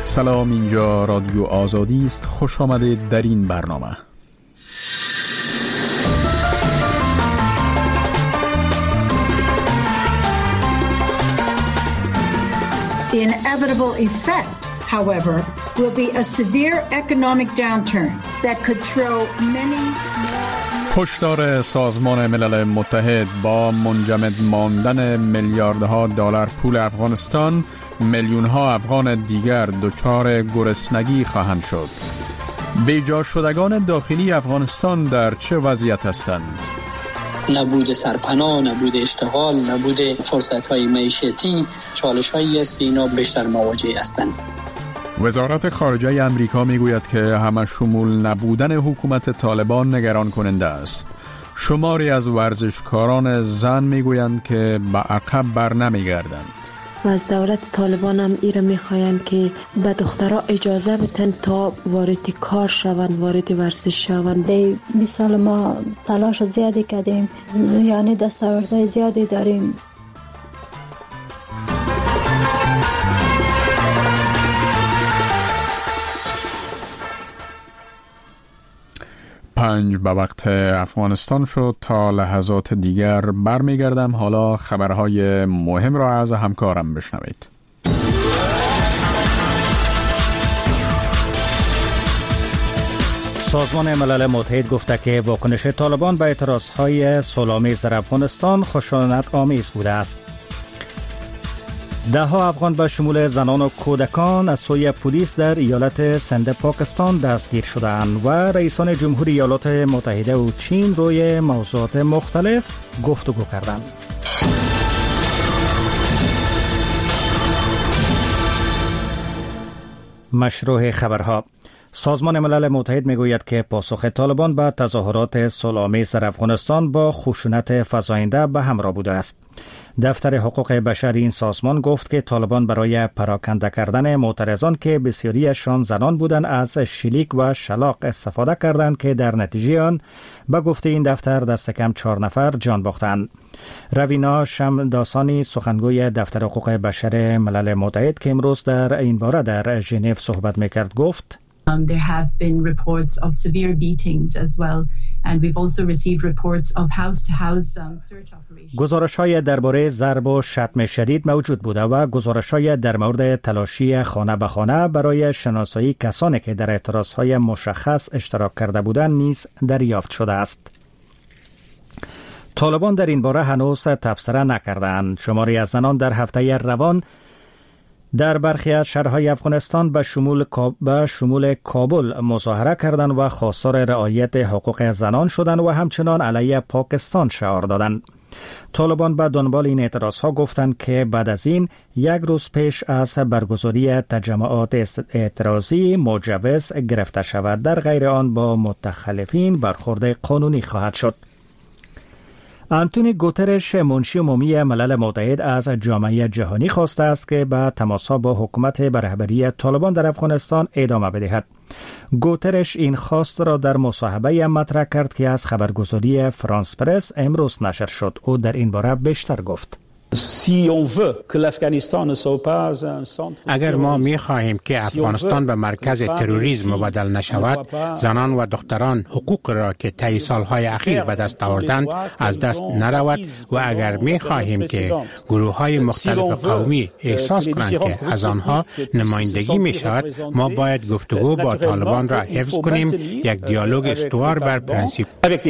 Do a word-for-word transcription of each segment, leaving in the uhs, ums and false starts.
سلام، اینجا رادیو آزادی است. خوش آمدید در این برنامه. The inevitable effect, however, will be a severe economic downturn that could throw many هشدار سازمان ملل متحد: با منجمد ماندن میلیاردها دلار پول افغانستان، میلیون ها افغان دیگر دچار گرسنگی خواهند شد. بیجا شدگان داخلی افغانستان در چه وضعیت هستند؟ نبود سرپناه، نبود اشتغال، نبود فرصت‌های معیشتی چالش‌هایی است که اینا بیشتر مواجه هستند. وزارت خارجه امریکا میگوید که همه شمول نبودن حکومت طالبان نگران کننده است. شماری از ورزشکاران زن میگویند که به عقب بر نمیگردند. و از دولت طالبان هم ایره میخواین که به دخترها اجازه بتن تا وارد کار شوند، وارد ورزش شوند. بیست سال ما تلاش زیادی کردیم، یعنی دستاوردهای زیادی داریم. پنج به وقت افغانستان شد. تا لحظات دیگر برمیگردم. حالا خبرهای مهم را از همکارم بشنوید. سازمان ملل متحد گفته که واکنش طالبان به اعتراضهای صلح‌آمیز در افغانستان خشونت آمیز بوده است. ده ها افغان به شمول زنان و کودکان از سوی پلیس در ایالت سند پاکستان دستگیر شدند و رئیسان جمهوری ایالات متحده و چین روی موضوعات مختلف گفتگو کردند. مشروع خبرها: سازمان ملل متحد میگوید که پاسخ طالبان به تظاهرات صلح‌آمیز در افغانستان با خشونت فزاینده به همراه بوده است. دفتر حقوق بشر این سازمان گفت که طالبان برای پراکنده کردن معترضان که بسیاریشان زنان بودند از شلیک و شلاق استفاده کردند که در نتیجه آن به گفته این دفتر دست کم چهار نفر جان باختند. روینا شمداسانی، سخنگوی دفتر حقوق بشر ملل متحد که امروز در این باره در ژنو صحبت میکرد گفت Um, there have been reports of severe beatings as well, and we've also received reports of house-to-house um, search operations. گزارش‌های درباره ضرب و شتم شدید موجود بوده و گزارش‌های در مورد تلاشی خانه به خانه برای شناسایی کسانی که در اعتراض‌های مشخص اشتراک کرده بودند نیز دریافت شده است. طالبان در این باره هنوز تبصره نکردند. شماری از زنان در هفته روان در برخی از شهرهای افغانستان به شمول به شمول کابل مظاهره کردند و خواستار رعایت حقوق زنان شدند و همچنان علیه پاکستان شعار دادند. طالبان به دنبال این اعتراضها گفتند که بعد از این یک روز پیش از برگزاری تجمعات اعتراضی مجوز گرفته شود، در غیر آن با متخلفین برخورد قانونی خواهد شد. آنتونی گوترش، منشی عمومی ملل متحد، از جامعه جهانی خواسته است که به تماس‌ها با حکومت به رهبری طالبان در افغانستان ادامه بدهد. گوترش این خواست را در مصاحبه مطرح کرد که از خبرگزاری فرانس پرس امروز نشر شد. او در این باره بیشتر گفت: اگر ما می خواهیم که افغانستان به مرکز تروریسم مبادل نشود، زنان و دختران حقوق را که طی سالهای اخیر به دست آوردند از دست نرود و اگر می خواهیم که گروه های مختلف قومی احساس کنند که از آنها نمایندگی می شود، ما باید گفتگو با طالبان را حفظ کنیم، یک دیالوگ استوار بر پرنسیپ.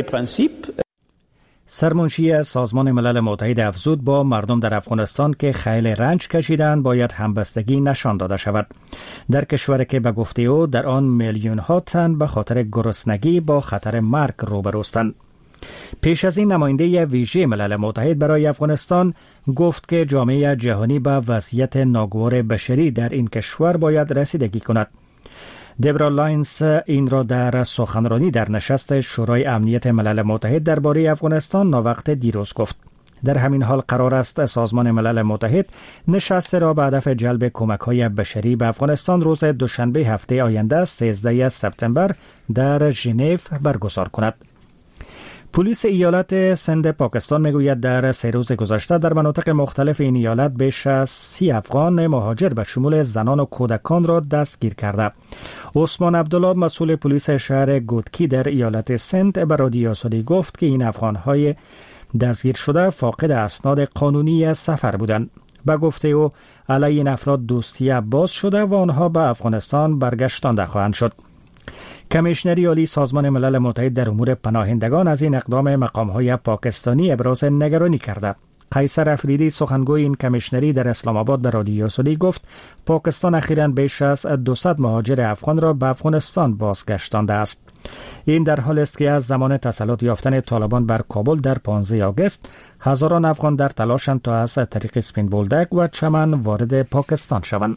سرمنشی سازمان ملل متحد افزود با مردم در افغانستان که خیلی رنج کشیدند باید همبستگی نشان داده شود. در کشوری که به گفته او در آن میلیون ها تن به خاطر گرسنگی با خطر مرگ روبروستند. پیش از این نماینده ویژه ملل متحد برای افغانستان گفت که جامعه جهانی به وضعیت ناگوار بشری در این کشور باید رسیدگی کند. دبرا لاینز این را در سخنرانی در نشست شورای امنیت ملل متحد درباره افغانستان ناوقت دیروز گفت. در همین حال قرار است سازمان ملل متحد نشست را به هدف جلب کمک‌های بشری به افغانستان روز دوشنبه هفته آینده سیزده سپتامبر در ژنو برگزار کند. پلیس ایالت سند پاکستان میگوید در سه روز گذشته در مناطق مختلف این ایالت بیش از سی افغان مهاجر به شمول زنان و کودکان را دستگیر کرده. عثمان عبدالله مسئول پلیس شهر گودکی در ایالت سند به رادیو آزادی گفت که این افغان‌های دستگیر شده فاقد اسناد قانونی سفر بودند. به گفته او علیه این افراد دوستیه باز شده و آنها به افغانستان برگشتانده خواهند شد. کمیشنری عالی سازمان ملل متحد در امور پناهندگان از این اقدام مقام‌های پاکستانی ابراز نگرانی کرده. قیصر افریدی سخنگوی این کمیشنری در اسلام آباد به رادیو آزادی گفت پاکستان اخیراً بیش از دویست مهاجر افغان را به افغانستان بازگشتانده است. این در حال است که از زمان تسلط یافتن طالبان بر کابل در پانزده آگوست هزاران افغان در تلاشند تا از طریق سپین بولدک و چمن وارد پاکستان شوند.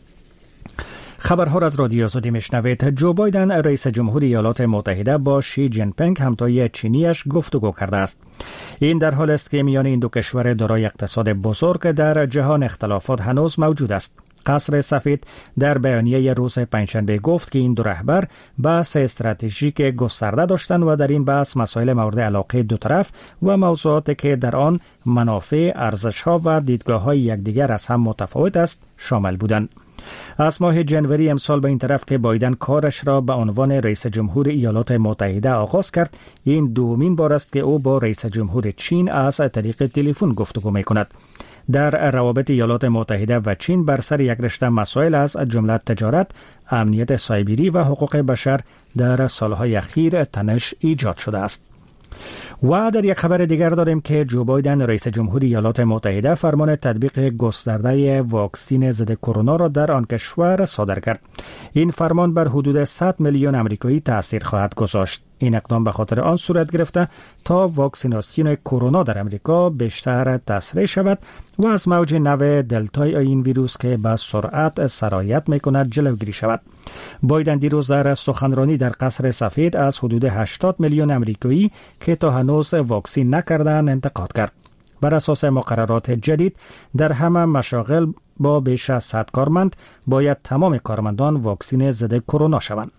خبرها را از رادیو آزادی میشنوید. جو بایدن رئیس جمهور ایالات متحده با شی جین پینگ همتای چینیش گفتگو کرده است. این در حال است که میان این دو کشور دارای اقتصاد بزرگ در جهان اختلافات هنوز موجود است. قصر سفید در بیانیه روز پنجشنبه گفت که این دو رهبر بحث استراتژیک گسترده داشتند و در این بحث مسائل مورد علاقه دو طرف و موضوعاتی که در آن منافع، ارزش‌ها و دیدگاه‌های یکدیگر از هم متفاوت است شامل بودند. از ماه جنوری امسال به این طرف که بایدن کارش را به عنوان رئیس جمهور ایالات متحده آغاز کرد، این دومین بار است که او با رئیس جمهور چین از طریق تلفن گفتگو می‌کند. در روابط ایالات متحده و چین بر سر یک رشته مسائل از جمله تجارت، امنیت سایبری و حقوق بشر در سالهای اخیر تنش ایجاد شده است. و در یک خبر دیگر داریم که جو بایدن رئیس جمهور ایالات متحده فرمان تطبیق گسترده واکسن ضد کرونا را در آن کشور صادر کرد. این فرمان بر حدود صد میلیون آمریکایی تاثیر خواهد گذاشت. این اقدام به خاطر آن صورت گرفته تا واکسیناسیون کرونا در امریکا بیشتر تسریع شود و از موج نو دلتای این ویروس که به سرعت سرایت میکند جلوگیری شود. بایدن دیروز در سخنرانی در قصر سفید از حدود هشتاد میلیون آمریکایی که تا هنوز واکسین نکردند انتقاد کرد. بر اساس مقررات جدید در همه مشاغل با بیش از صد کارمند باید تمام کارمندان واکسین ضد کرونا شوند.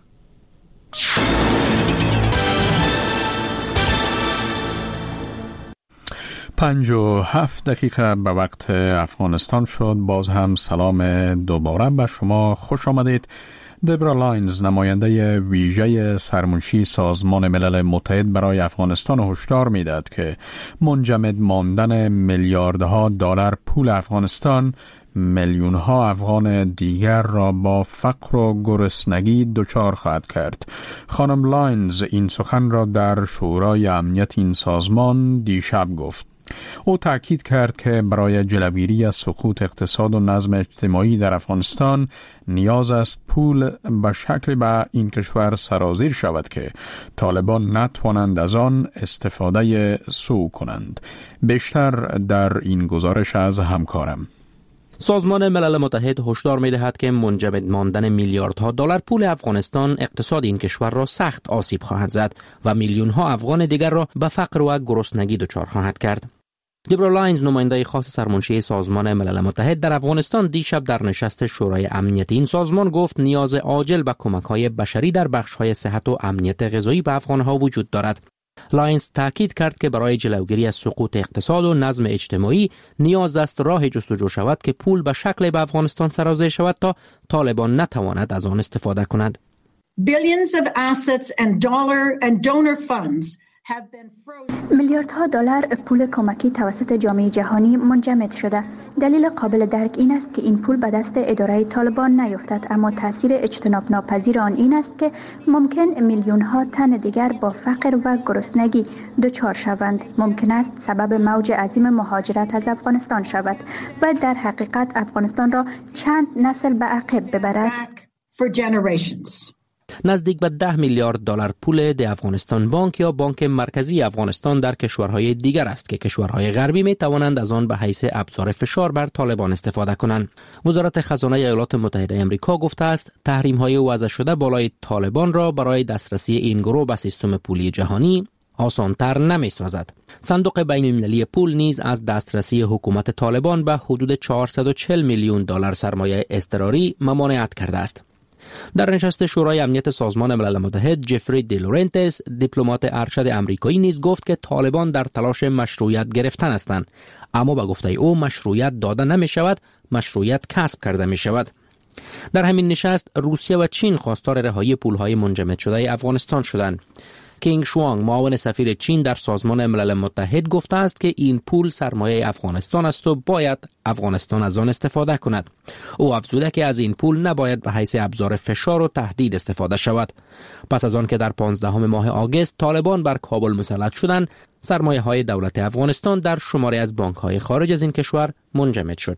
پنج و هفت دقیقه به وقت افغانستان شد. باز هم سلام دوباره به شما، خوش آمدید. دبرا لاینز نماینده ویژه سرمنشی سازمان ملل متحد برای افغانستان هشدار میداد که منجمد ماندن میلیاردها دلار پول افغانستان میلیون ها افغان دیگر را با فقر و گرسنگی دچار خواهد کرد. خانم لاینز این سخن را در شورای امنیت این سازمان دیشب گفت. او تأکید کرد که برای جلوگیری از سقوط اقتصاد و نظم اجتماعی در افغانستان نیاز است پول به شکل به این کشور سرازیر شود که طالبان نتوانند از آن استفاده سوء کنند. بیشتر در این گزارش از همکارم. سازمان ملل متحد هشدار می‌دهد که منجمد ماندن میلیاردها دلار پول افغانستان اقتصاد این کشور را سخت آسیب خواهد زد و میلیون‌ها افغان دیگر را به فقر و گرسنگی دچار خواهد کرد. دبرا لاینز نماینده خاص سرمنشی سازمان ملل متحد در افغانستان دیشب در نشست شورای امنیت این سازمان گفت نیاز عاجل به کمک‌های بشری در بخش‌های صحت و امنیت غذایی به افغان‌ها وجود دارد. لاینز تاکید کرد که برای جلوگیری از سقوط اقتصاد و نظم اجتماعی نیاز است راه جستجو شود که پول به شکل به افغانستان سرازیر شود تا طالبان نتواند از آن استفاده کند. Billions of assets and dollar and donor funds میلیاردها دلار پول کمکی توسط جامعه جهانی منجمد شده. دلیل قابل درک این است که این پول به دست اداره طالبان نیفتد، اما تاثیر اجتناب ناپذیر آن این است که ممکن میلیون ها تن دیگر با فقر و گرسنگی دچار شوند. ممکن است سبب موج عظیم مهاجرت از افغانستان شود و در حقیقت افغانستان را چند نسل به عقب ببرد. نزدیک به ده میلیارد دلار پول ده افغانستان بانک یا بانک مرکزی افغانستان در کشورهای دیگر است که کشورهای غربی می توانند از آن به حیث ابزار فشار بر طالبان استفاده کنند. وزارت خزانه ایالات متحده آمریکا گفته است تحریم های وضع شده بالای طالبان را برای دسترسی این گروه به سیستم پولی جهانی آسان‌تر نمی‌سازد. صندوق بین‌المللی پول نیز از دسترسی حکومت طالبان به حدود چهارصد و چهل میلیون دلار سرمایه اضطراری ممانعت کرده است. در نشست شورای امنیت سازمان ملل متحد جفری دی لورنتس دیپلمات ارشد امریکایی نیز گفت که طالبان در تلاش مشروعیت گرفتن هستند، اما به گفته او مشروعیت داده نمی شود، مشروعیت کسب کرده می شود. در همین نشست روسیه و چین خواستار رهایی پولهای منجمد شده افغانستان شدند. کینگ شوانگ معاون سفیر چین در سازمان ملل متحد گفته است که این پول سرمایه افغانستان است و باید افغانستان از آن استفاده کند. او افزوده که از این پول نباید به حیث ابزار فشار و تهدید استفاده شود. پس از آن که در پانزدهم ماه آگوست طالبان بر کابل مسلط شدند، سرمایه های دولت افغانستان در شماری از بانک های خارج از این کشور منجمد شد.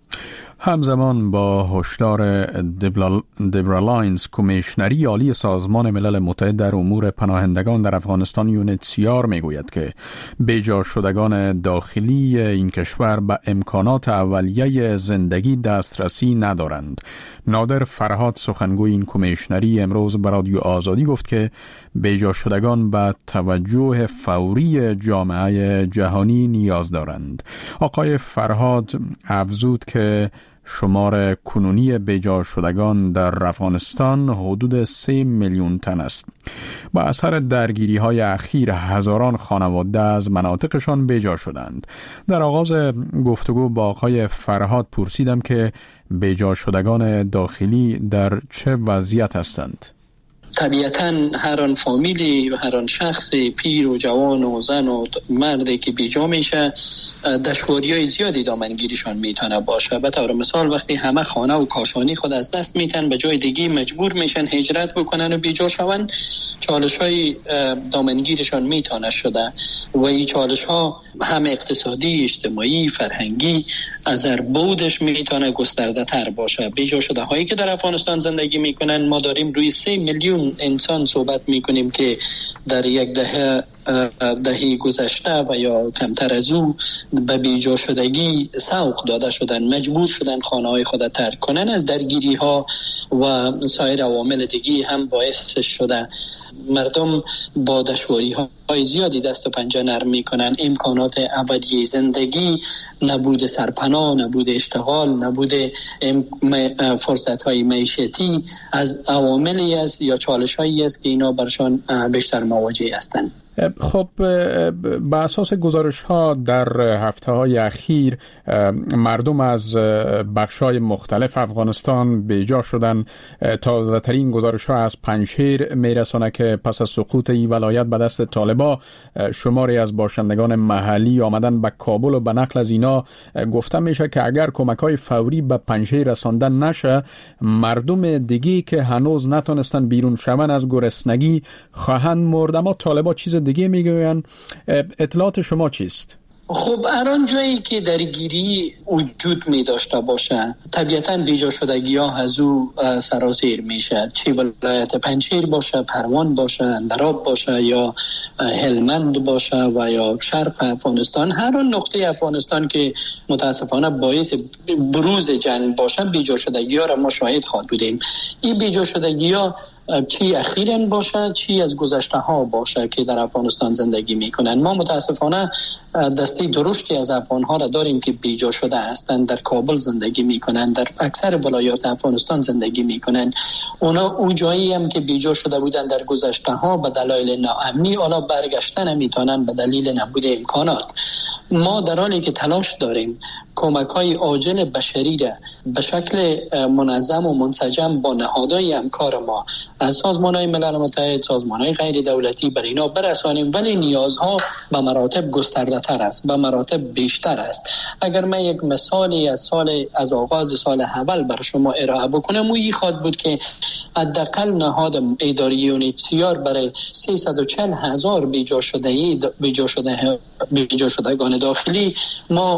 همزمان با هشدار دبرا لاینز، کمیشنری عالی سازمان ملل متحد در امور پناهندگان در افغانستان یونیتسیار میگوید که بیجا شدگان داخلی این کشور به امکانات اولیه زندگی دسترسی ندارند. نادر فرهاد سخنگوی این کمیشنری امروز به رادیو آزادی گفت که بیجا شدگان به توجه فوری جامعه جهانی نیاز دارند. آقای فرهاد افزود که شمار کنونی بیجا شدگان در افغانستان حدود سه میلیون تن است. با اثر درگیری های اخیر هزاران خانواده از مناطقشان بیجا شدند. در آغاز گفتگو با آقای فرهاد پرسیدم که بیجا شدگان داخلی در چه وضعیت هستند؟ طبیعتاً هر آن فامیلی و هر آن شخص پیر و جوان و زن و مردی که بیجا میشه دشواری‌های زیادی دامنگیریشان میتونه باشه. به طور مثال وقتی همه خانه و کاشانی خود از دست میتن به جای دیگه مجبور میشن هجرت بکنن و بیجا شون، چالش‌های دامنگیرشان میتونه شده و این چالش‌ها هم اقتصادی، اجتماعی، فرهنگی از هر بودش میتونه گسترده تر باشه. بیجا شده هایی که در افغانستان زندگی میکنن، ما داریم روی سه میلیون انسان صحبت میکنیم که در یک دهه دهی گذشته و یا کمتر از او به بیجا شدگی سوق داده شدن، مجبور شدن خانه های خود ترک کنن. از درگیری ها و سایر عوامل دیگی هم باعث شده مردم با دشواری های زیادی دست و پنجه نرم میکنن. امکانات ابدی زندگی، نبود سرپناه، نبود اشتغال، نبود فرصت های معیشتی از عواملی است یا چالش هایی است که اینا برشان بیشتر مواجه هستند. خب به اساس گزارش ها در هفته های اخیر مردم از بخش های مختلف افغانستان بیجا شدن. تازه ترین گزارش ها از پنجشیر میرسانه که پس از سقوط این ولایت به دست طالبا شماری از باشندگان محلی آمدن به کابل و به نقل از اینا گفته میشه که اگر کمک های فوری به پنجشیر رساندن نشه، مردم دیگی که هنوز نتونستن بیرون شون از گرسنگی خواهند مرد. اما طالبا چیز دیگه میگوین. اطلاعات شما چیست؟ خب هر جایی که درگیری وجود می داشته باشه طبیعتاً بیجا شدگی ها از او سرازیر میشه، چه ولایت پنجشیر باشه، پروان باشه، اندراب باشه یا هلمند باشه و یا شرق افغانستان. هر اون نقطه افغانستان که متاسفانه باعث بروز جنگ باشه بیجا شدگی ها را ما شاهد خواهد بودیم. این بیجا شدگی ها چی اخیراً باشه چی از گذشته ها باشه که در افغانستان زندگی میکنن. ما متاسفانه دسته درشتی از افغان ها را داریم که بیجا شده هستند، در کابل زندگی میکنن، در اکثر ولایات افغانستان زندگی میکنن. اونا اون جایی هم که بیجا شده بودن در گذشته ها به دلایل ناامنی حالا برگشتن نمیتونن به دلیل نبود امکانات. ما در حالی که تلاش داریم کمک های عاجل بشری را به شکل منظم و منسجم با نهادهای همکار ما از سازمان های ملل متحد، سازمان های غیر دولتی بر اینا برسانیم، ولی نیازها به مراتب گسترده تر است، به مراتب بیشتر است. اگر من یک مثالی از سال از آغاز سال اول بر شما ارائه بکنم، و این خواهد بود که حداقل نهاد اداری یونیتسیار برای سیصد و چهل هزار بیجا شده بیجا شده بیجا شدگان داخلی ما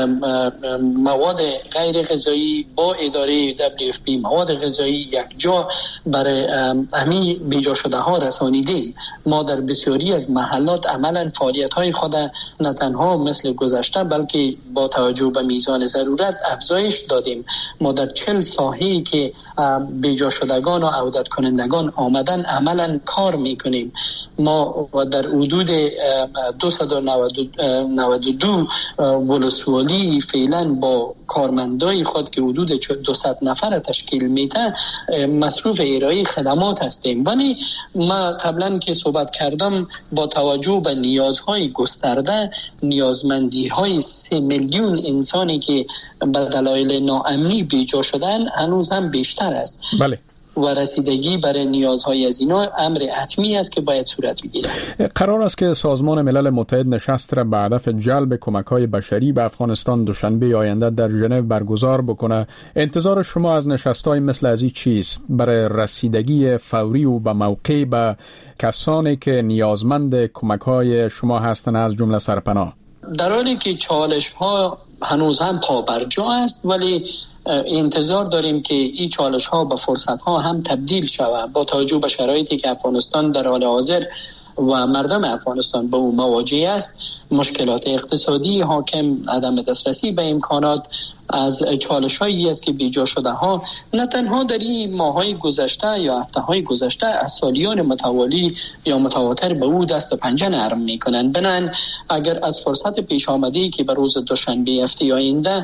مواد غیر غذایی با اداره دبلیو اف پی مواد غذایی یک جا برای همین بیجا شده ها رسانیدیم. ما در بسیاری از محلات عملا فعالیت های خود نه تنها مثل گذشته بلکه با توجه به میزان ضرورت افزایش دادیم. ما در چهل ساحه‌ای که بیجا شدگان و عودت کنندگان آمدن عملا کار میکنیم. ما در حدود دویست و نود و دو ولسوالی فعلا با کارمندای خود که حدود دویست نفر تشکیل میده مصروف ارائه خدمات هستیم. ولی ما قبلا که صحبت کردم با توجه به نیازهای گسترده، نیازمندی‌های سه میلیون انسانی که به دلایل ناامنی بیجا شدن هنوز هم بیشتر است. بله. و رسیدگی برای نیازهای از اینا امر حتمی است که باید صورت بگیره. قرار است که سازمان ملل متحد نشست را به هدف جلب کمک‌های بشری به افغانستان دوشنبه آینده در ژنو برگزار بکنه. انتظار شما از نشست‌های مثل از این چیست برای رسیدگی فوری و به موقع به کسانی که نیازمند کمک‌های شما هستند، از جمله سرپناه؟ در حالی که چالش‌ها هنوز هم پابرجا است، ولی انتظار داریم که این چالش ها به فرصت ها هم تبدیل شود با توجه به شرایطی که افغانستان در حال حاضر و مردم افغانستان به او مواجه است. مشکلات اقتصادی حاکم، عدم دسترسی به امکانات، از چالش هایی است که بیجا شده ها نه تنها در این ماه های گذشته یا هفته های گذشته از سالیان متوالی یا متواتر به او دست و پنجه نرم می کنند. بنابراین اگر از فرصت پیش آمده که به روز دوشنبه هفته آینده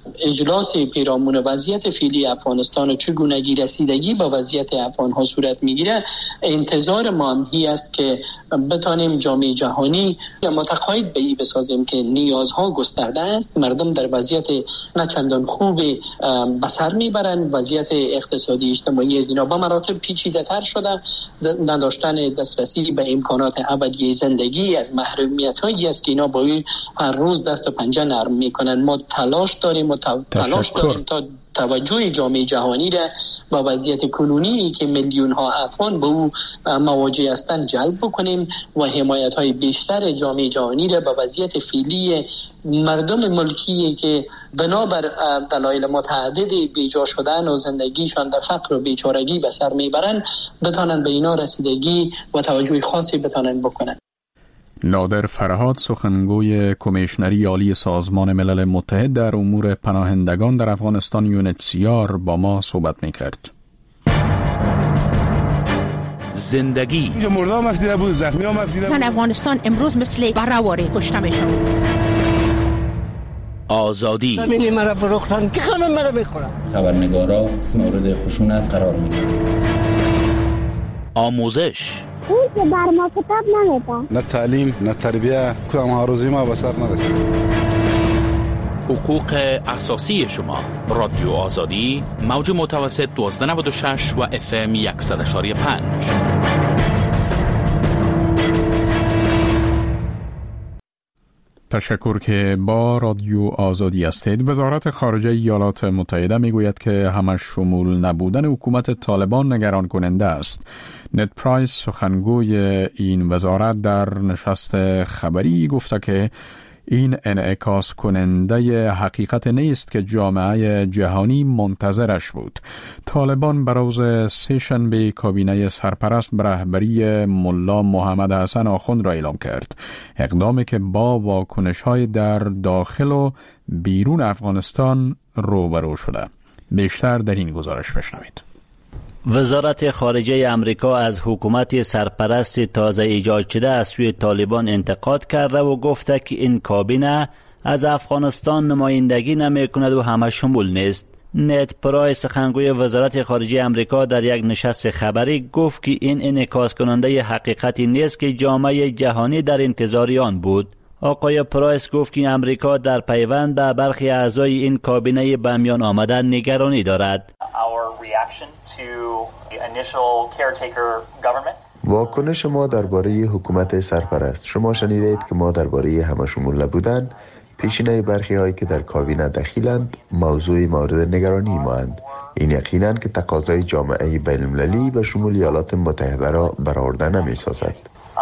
اجلاس پیرامون وضعیت فعلی افغانستان و چگونگی رسیدگی با وضعیت افغان ها صورت میگیره، انتظار ما هم هی است که بتانیم جامعه جهانی متقاعد به این بسازیم که نیازها گسترده است، مردم در وضعیت نه چندان خوب به سر میبرند، وضعیت اقتصادی اجتماعی از اینا با مراتب پیچیده تر شده، نداشتن دسترسی به امکانات ابدی زندگی از محرومیت هایی است که اینا با هر روز دست و پنجه نرم میکنن. ما تلاش داریم و تلاش داریم تا توجه جامعه جهانی را با وضعیت کنونی که میلیون ها افغان به او مواجه هستند جلب بکنیم و حمایت های بیشتر جامعه جهانی را با وضعیت فعلی مردم ملکی که بنابر دلایل متعدد بیجا شدن و زندگیشان در فقر و بیچارگی به سر میبرند بتانند به اینا رسیدگی و توجه خاصی بتانند بکنند. نادر فرهاد، سخنگوی کمیشنری عالی سازمان ملل متحد در امور پناهندگان در افغانستان یونتسیار با ما صحبت می‌کرد. زندگی مردم مفتیده بود، زخمی ها مفتیده بود. زن افغانستان امروز مثل بره‌واره کشته میشن. آزادی زمینی مرا فروختن که همه مرا میخورن. خبرنگارا مورد خشونت قرار میگیرن. آموزش اون که بر ما کتاب نمیدن، نه تعلیم نه تربیه، کدام ها روزی ما به سر نرسید. حقوق اساسی شما. رادیو آزادی، موج متوسط دویست و نود و شش و اف ام صد و یک و پنج. تشکر که با رادیو آزادی هستید. وزارت خارجه ایالات متحده میگوید که همش شمول نبودن حکومت طالبان نگران کننده است. نت پرایس، سخنگوی این وزارت، در نشست خبری گفته که این انعکاس کننده حقیقت نیست که جامعه جهانی منتظرش بود. طالبان به روز سه‌شنبه کابینه سرپرست به رهبری ملا محمد حسن آخوند را اعلام کرد. اقدامی که با واکنش‌های در داخل و بیرون افغانستان روبرو شده. بیشتر در این گزارش بشنوید. وزارت خارجه امریکا از حکومت سرپرست تازه ایجاد شده از سوی طالبان انتقاد کرده و گفته که این کابینه از افغانستان نمایندگی نمی کند و همه شمول نیست. نت پرایس، سخنگوی وزارت خارجه امریکا، در یک نشست خبری گفت که این انعکاس کننده حقیقتی نیست که جامعه جهانی در انتظار آن بود. آقای پرایس گفت که امریکا در پیوند به برخی اعضای این کابینه به میان آمدن نگرانی دارد. واکنش ما درباره حکومت سرپرست، شما شنیدید که ما درباره همه شمول نبودن پیشینه برخی هایی که در کابینه دخیلند موضوع مورد نگرانی ماند. این یقینا که تقاضای جامعه بین المللی و شمول ایالات متحده را برآورده نمی سازد.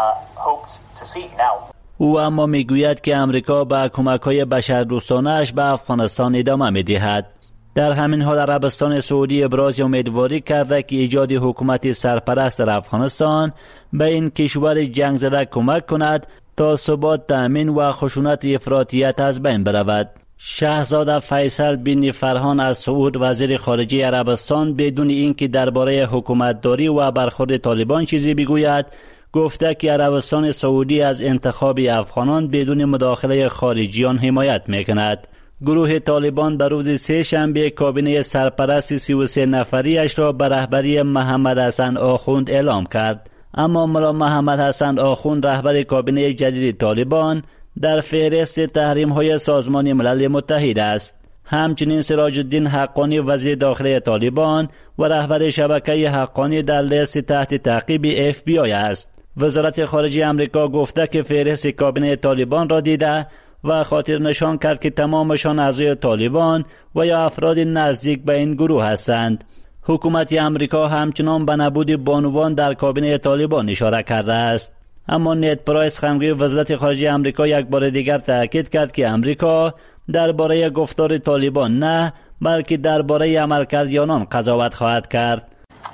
او اما میگوید که امریکا با کمک‌های بشردوستانه‌اش به افغانستان ادامه می‌دهد. در همین حال عربستان سعودی ابراز امیدواری کرده که ایجاد حکومت سرپرست در افغانستان به این کشور جنگ زده کمک کند تا ثبات تأمین و خشونت افراطیت از بین برود. شاهزاده فیصل بن فرهان از سعود، وزیر خارجه عربستان، بدون اینکه درباره حکومتداری و برخورد طالبان چیزی بگوید، گفته که عربستان سعودی از انتخاب افغانان بدون مداخله خارجیان حمایت میکند. گروه طالبان به روز سه شنبه کابینه سرپرست سی و سه نفریش را به رهبری محمد حسن آخوند اعلام کرد. اما ملا محمد حسن آخوند رهبر کابینه جدید طالبان در فهرست تحریم‌های سازمان ملل متحد است. همچنین سراج الدین حقانی وزیر داخلی طالبان و رهبر شبکه حقانی در لیست تحت تعقیب اف بی آی است. وزارت خارجه آمریکا گفته که فهرست کابینه طالبان را دیده و خاطر نشان کرد که تمامشان اعضای طالبان و یا افراد نزدیک به این گروه هستند. حکومت آمریکا همچنان به نبود بانوان در کابینه طالبان اشاره کرده است. اما نید پرایس خمگوی وزارت خارجه آمریکا یک بار دیگر تاکید کرد که آمریکا درباره گفتار طالبان نه بلکه درباره عملکرد آنان قضاوت خواهد کرد.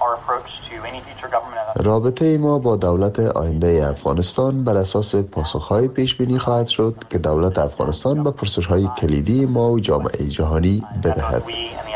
رابطه ما با دولت آینده افغانستان بر اساس پاسخهای پیش بینی خواهد شد که دولت افغانستان به پرسش‌های کلیدی ما و جامعه جهانی بدهد.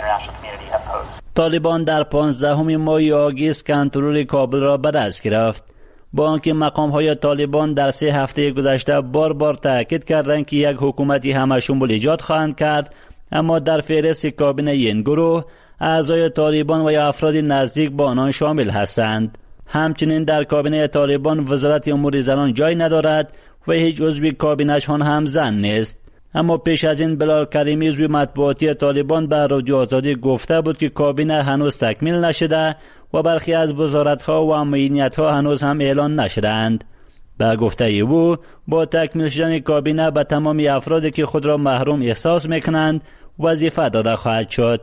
طالبان در پانزدهم ماه آگوست کنترل کابل را به دست گرفت. با آنکه مقام‌های طالبان در سه هفته گذشته بار بار تاکید کردند که یک حکومتی همه‌شمول ایجاد خواهند کرد، اما در فهرست کابینه این گروه اعضای طالبان و یا افراد نزدیک با آنان شامل هستند. همچنین در کابینه طالبان وزارت امور زنان جای ندارد و هیچ عضو کابینه‌شان هم زن نیست. اما پیش از این بلال کریمی عضو مطبوعاتی طالبان به رادیو آزادی گفته بود که کابینه هنوز تکمیل نشده و برخی از وزارت‌ها و امنیت‌ها هنوز هم اعلان نشده‌اند. به گفته او با تکمیل شدن کابینه به تمام افرادی که خود را محروم احساس می‌کنند وظیفه داده خواهد شد.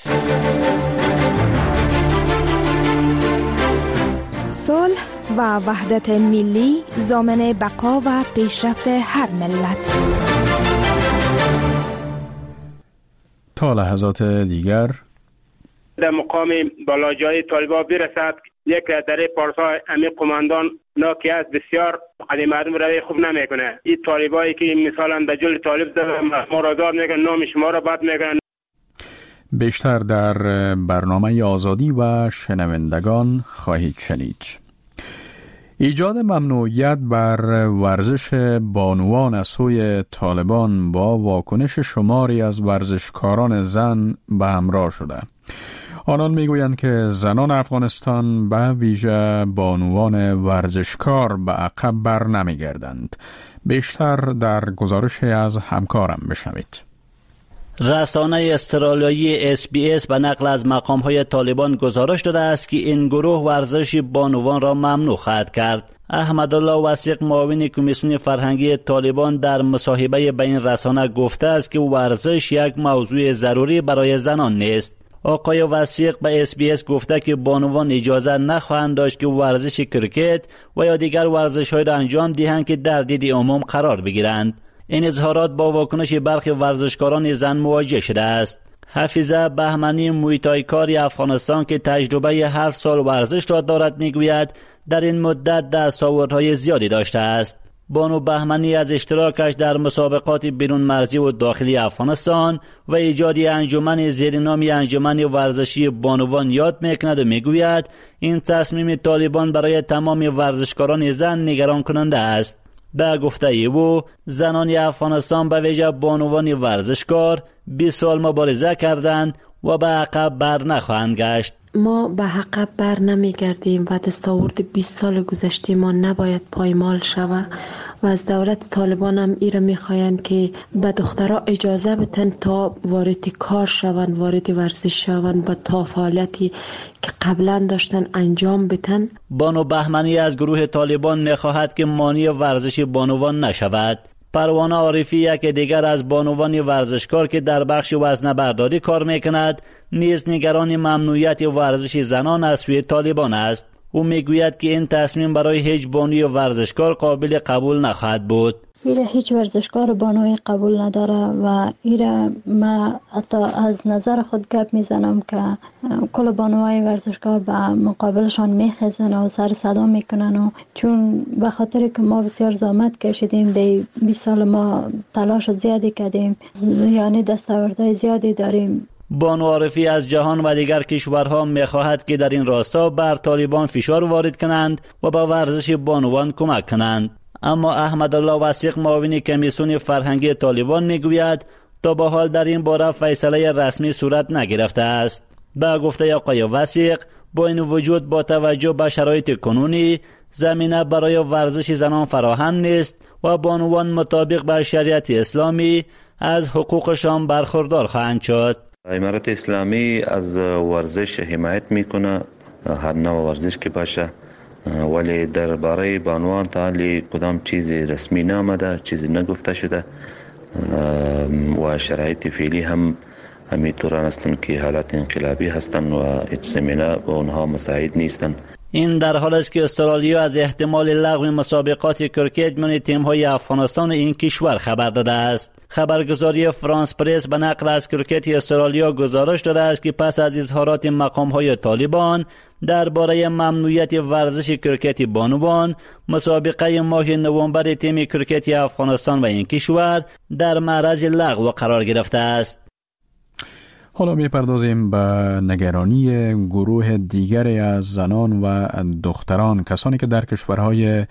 صلح و وحدت ملی ضامن بقا و پیشرفت هر ملت. تا لحظات دیگر در مقام بالاجای طالبان برسد، یک در پارسا امی قماندان ناکی است بسیار قدیم مردم روی خوب نمیکنه. این طالبایی که مثلا در جل طالب زدن ما را دار میگن، نام شما را بد میگن. بیشتر در برنامه آزادی و شنوندگان خواهید شنید. ایجاد ممنوعیت بر ورزش بانوان از سوی طالبان با واکنش شماری از ورزشکاران زن به همراه شده. آنان میگویند که زنان افغانستان به ویژه بانوان ورزشکار به عقب بر نمیگردند. بیشتر در گزارش از همکارم بشنوید. رسانه استرالیایی اس بی اس به نقل از مقام‌های طالبان گزارش داده است که این گروه ورزش بانوان را ممنوع خواهد کرد. احمدالله وثیق معاون کمیسیون فرهنگی طالبان در مصاحبه به این رسانه گفته است که ورزش یک موضوع ضروری برای زنان نیست. آقای وثیق به اس بی اس گفته که بانوان اجازه نخواهند داشت که ورزش کرکت و یا دیگر ورزش‌های را انجام دهند که در دید عموم قرار بگیرند. این اظهارات با واکنش برخی ورزشکاران زن مواجه شده است. حفیظه بهمنی مویتایکاری افغانستان که تجربه هفت سال ورزش را دارد میگوید در این مدت دستاوردهای زیادی داشته است. بانو بهمنی از اشتراکش در مسابقات بیرون مرزی و داخلی افغانستان و ایجاد انجمن زیر نام انجمن ورزشی بانوان یاد میکند و میگوید این تصمیم طالبان برای تمام ورزشکاران زن نگران کننده است. به گفته او زنان افغانستان به ویژه بانوان ورزشکار بیست سال مبارزه کردند و به عقب بر نخواهند گشت. ما به عقب بر نمیگردیم و دستاورد بیست سال گذشته ما نباید پایمال شود و از دولت طالبان هم ایره میخواین که به دخترها اجازه بتن تا وارد کار شوند، وارد ورزش شوند و تا فعالیتی که قبلا داشتن انجام بتن. بانو بهمنی از گروه طالبان میخواهد که مانع ورزش بانوان نشود. پروانه عارفی یک دیگر از بانوان ورزشکار که در بخش وزنه برداری کار میکند نیز نگران ممنوعیت ورزش زنان از سوی طالبان است. او میگوید که این تصمیم برای هیچ بانوی ورزشکار قابل قبول نخواهد بود. ایره هیچ ورزشکار بانوی قبول نداره و ایره ما حتی از نظر خود گپ میزنم که کل بانوهای ورزشکار به مقابلشان میخزن و سر صدا میکنن و چون به خاطر که ما بسیار زحمت کشیدیم دی بیست سال ما تلاش زیادی کردیم یعنی دستاوردهای زیادی داریم. بانو عارفی از جهان و دیگر کشورها میخواهد که در این راستا بر طالبان فشار وارد کنند و به ورزش بانوان کمک کنند. اما احمدالله وثیق معاون کمیسیون فرهنگی طالبان میگوید تا به حال در این باره فیصله رسمی صورت نگرفته است. به گفته آقای وثیق، با این وجود با توجه به شرایط کنونی زمینه برای ورزش زنان فراهم نیست و بانوان مطابق به شریعت اسلامی از حقوقشان برخوردار خواهند شد. امارت اسلامی از ورزش حمایت میکنه، هر نوع ورزش که باشه، ولی درباره بانوان تا حالی کدام چیزی رسمی نامده، چیزی نگفته شده و شرایط فعلی هم همینطور هستند که حالت انقلابی هستند و هیچ زمینه به اونها مساعد نیستند. این در حال است که استرالیا از احتمال لغو مسابقات کرکت میان تیم‌های افغانستان این کشور خبر داده است. خبرگزاری فرانس پرس به نقل از کرکت استرالیا گزارش داده است که پس از اظهارات مقام‌های طالبان درباره ممنوعیت ورزش کرکت بانوان، مسابقه ماه نوامبر تیم کرکت افغانستان و این کشور در معرض لغو قرار گرفته است. حالا میپردازیم به نگرانی گروه دیگری از زنان و دختران، کسانی که در کشورهای